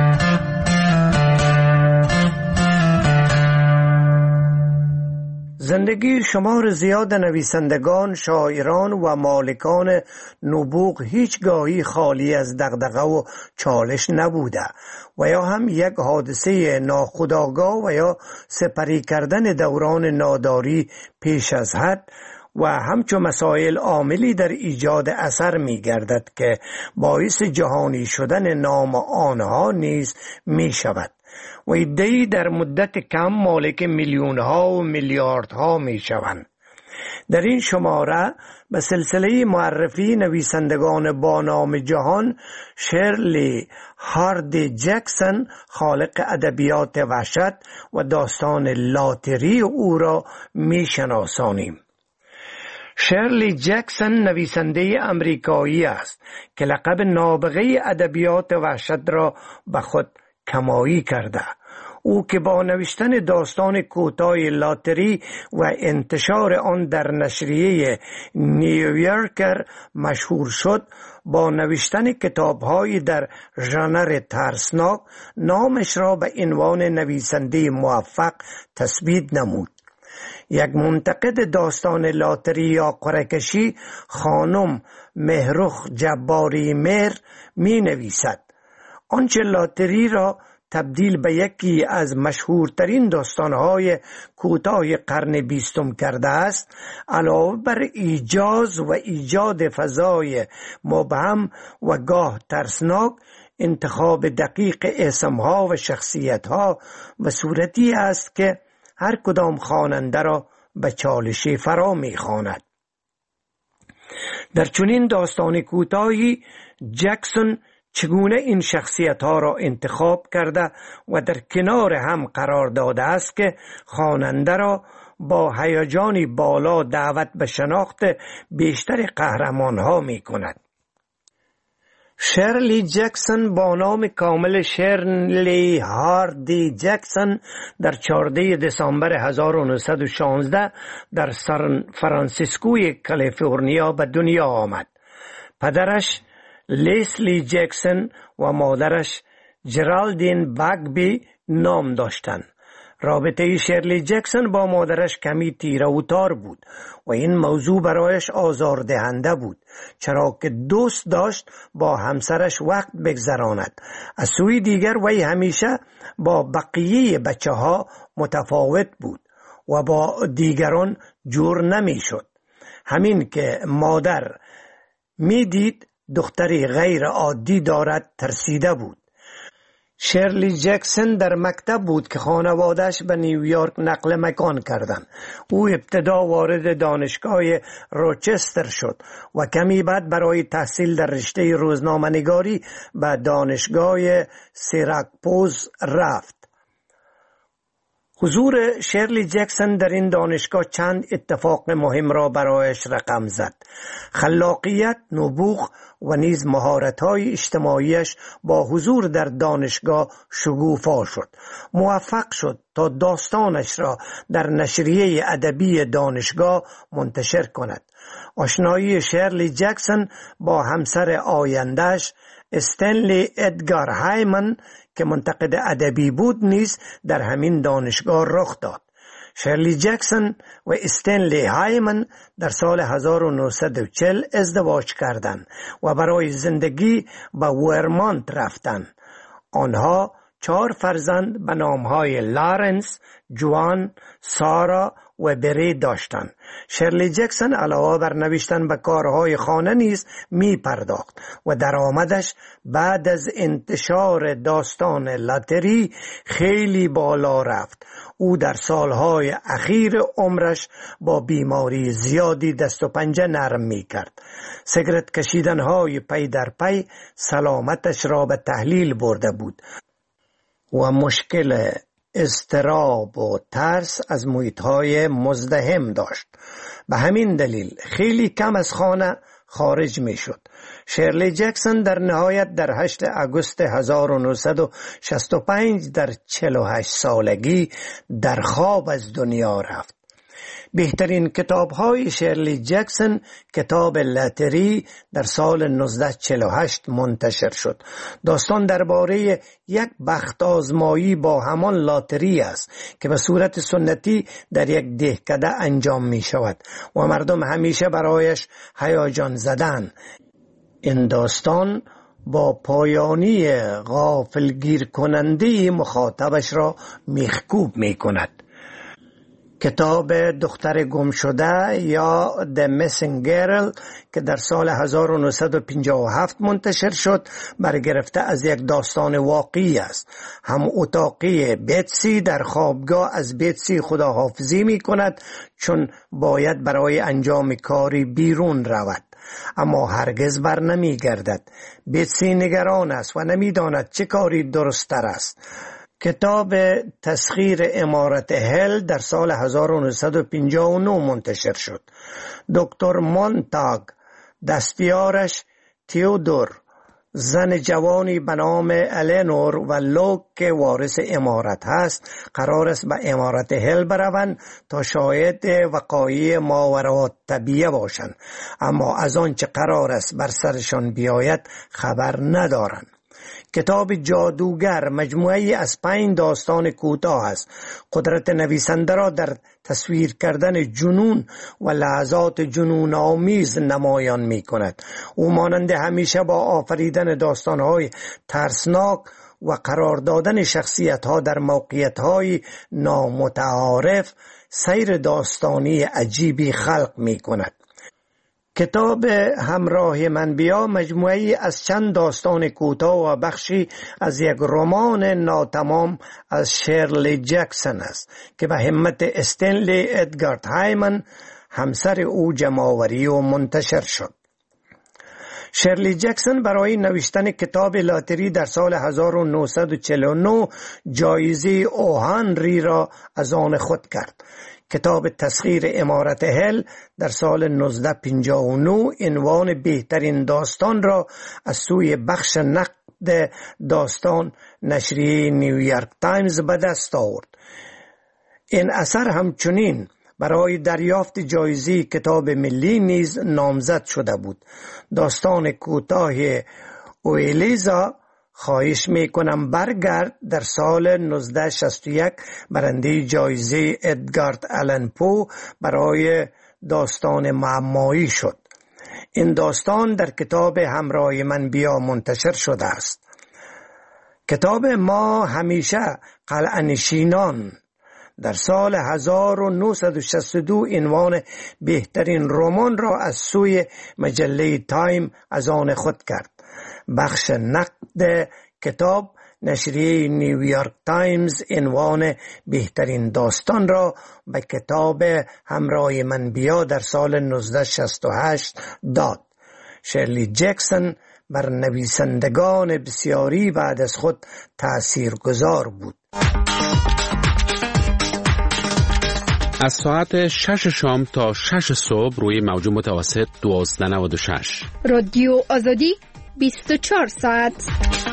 زندگی شمار زیاد نویسندگان، شاعران و مالکان نبوغ هیچگاهی خالی از دغدغه و چالش نبوده و یا هم یک حادثه ناخودآگاه و یا سپری کردن دوران ناداری پیش از حد و همچون مسائل عاملی در ایجاد اثر می گردد که باعث جهانی شدن نام آنها نیز می شود و عده‌ای در مدت کم مالک میلیون‌ها و میلیاردها می شوند. در این شماره به سلسله معرفی نویسندگان با نام جهان شرلی هارد جکسون، خالق ادبیات وحشت و داستان لاتری او را می شناسانیم. شرلی جکسون نویسنده امریکایی است که لقب نابغه ادبیات وحشت را به خود کمایی کرده. او که با نوشتن داستان کوتاه لاتری و انتشار آن در نشریه نیویورکر مشهور شد، با نوشتن کتاب‌های در ژانر ترسناک نامش را به عنوان نویسنده موفق تثبیت نمود. یک منتقد داستان لاتری یا قرعه‌کشی، خانم مهرخ جباری مهر می نویسد: آنچه لاتری را تبدیل به یکی از مشهورترین داستانهای کوتاه قرن 20 کرده است، علاوه بر ایجاز و ایجاد فضای مبهم و گاه ترسناک، انتخاب دقیق اسمها و شخصیتها و صورتی است که هر کدام خواننده را به چالشی فرا می‌خواند. در چنین داستان کوتاهی جکسون چگونه این شخصیت‌ها را انتخاب کرده و در کنار هم قرار داده است که خواننده را با هیجانی بالا دعوت به شناخت بیشتر قهرمان‌ها می‌کند. شرلی جکسون با نام کامل شرلی هاردی جکسون در 14 دسامبر 1916 در سان فرانسیسکوی کالیفرنیا به دنیا آمد. پدرش لیسلی جکسون و مادرش جرالدین باگبی نام داشتند. رابطه شرلی جکسون با مادرش کمی تیره و تار بود و این موضوع برایش آزاردهنده بود، چرا که دوست داشت با همسرش وقت بگذراند. از سوی دیگر وی همیشه با بقیه بچه ها متفاوت بود و با دیگران جور نمی شد. همین که مادر میدید دختری غیر عادی دارد ترسیده بود. شرلی جکسون در مکتب بود که خانواده‌اش به نیویورک نقل مکان کردند. او ابتدا وارد دانشگاه روچستر شد و کمی بعد برای تحصیل در رشته روزنامه‌نگاری به دانشگاه سیراکوز رفت. حضور شرلی جکسون در این دانشگاه چند اتفاق مهم را برایش رقم زد. خلاقیت، نبوغ و نیز مهارت‌های اجتماعیش با حضور در دانشگاه شگوفا شد. موفق شد تا داستانش را در نشریه ادبی دانشگاه منتشر کند. آشنایی شرلی جکسون با همسر آینده‌اش استنلی ادگار هایمن که منتقد ادبی بود نیز در همین دانشگاه رخ داد. شرلی جکسون و استنلی هایمن در سال 1940 ازدواج کردند و برای زندگی به ورمانت رفتند. آنها 4 فرزند به نامهای لارنس، جوان، سارا و بری داشتند. شرلی جکسون علاوه بر نوشتن به کارهای خانه نیز می پرداخت و درآمدش بعد از انتشار داستان لاتری خیلی بالا رفت. او در سالهای اخیر عمرش با بیماری زیادی دست و پنجه نرم می کرد. سیگرت کشیدنهای پی در پی سلامتش را به تحلیل برده بود و مشکل اضطراب و ترس از محیط‌های مزدحم داشت. به همین دلیل خیلی کم از خانه خارج می شد. شرلی جکسون در نهایت در 8 آگوست 1965 در 48 سالگی در خواب از دنیا رفت. بهترین کتاب‌های شرلی جکسون کتاب لاتری در سال 1948 منتشر شد. داستان درباره یک بخت آزمایی با همان لاتری است که به صورت سنتی در یک دهکده انجام می شود و مردم همیشه برایش هیجان زدند. این داستان با پایانی غافلگیر کننده مخاطبش را میخکوب می کند. کتاب دختر گم شده یا The Missing Girl که در سال 1957 منتشر شد برگرفته از یک داستان واقعی است. هم اتاقی بیتسی در خوابگاه از بیتسی خداحافظی می کند چون باید برای انجام کاری بیرون رود، اما هرگز بر نمی گردد. بیتسی نگران است و نمی داند چه کاری درست تر است. کتاب تسخیر امارت هل در سال 1959 منتشر شد. دکتر مونتاگ دستیارش تیودور، زن جوانی به نام الینور و لوک که وارث امارت هست قرار است به امارت هل بروند تا شاهد وقایع ماوراء الطبیعه باشند، اما از آنچه قرار است بر سرشان بیاید خبر ندارند. کتاب جادوگر مجموعه‌ای از 5 داستان کوتاه است. قدرت نویسنده را در تصویر کردن جنون و لحظات جنون آمیز نمایان می کند. او مانند همیشه با آفریدن داستان‌های ترسناک و قرار دادن شخصیت‌ها در موقعیت‌های نامتعارف سیر داستانی عجیبی خلق می کند. کتاب همراه من بیا مجموعه‌ای از چند داستان کوتاه و بخشی از یک رمان ناتمام از شرلی جکسون است که به همت استنلی ادگار هایمن همسر او جمع‌آوری و منتشر شد. شرلی جکسون برای نوشتن کتاب لاتری در سال 1949 جایزه او هنری را از آن خود کرد. کتاب تسخیر امارت هل در سال 1959 عنوان بهترین داستان را از سوی بخش نقد داستان نشریه نیویورک تایمز به دست آورد. این اثر همچنین برای دریافت جایزه کتاب ملی نیز نامزد شده بود. داستان کوتاه اویلیزا خواهش میکنم برگرد در سال 1961 برنده جایزه ادگار آلن پو برای داستان معمایی شد. این داستان در کتاب همراه من بیا منتشر شده است. کتاب ما همیشه قلعه‌نشینان در سال 1962 عنوان بهترین رمان را از سوی مجله تایم از آن خود کرد. بخش نقد کتاب نشریه نیویورک تایمز عنوان بهترین داستان را به کتاب همراه من بیا در سال 1968 داد. شرلی جکسون بر نویسندگان بسیاری بعد از خود تأثیرگذار بود. از ساعت 6 شام تا 6 صبح روی موج متوسط 1296 رادیو آزادی 24 ساعت.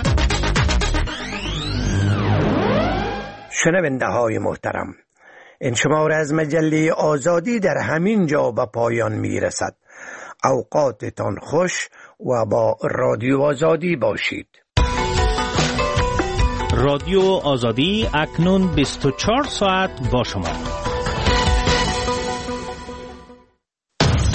شنونده های محترم، این شماره از مجله آزادی در همین جا به پایان می رسد. اوقاتتان خوش و با رادیو آزادی باشید. رادیو آزادی اکنون 24 ساعت با شما.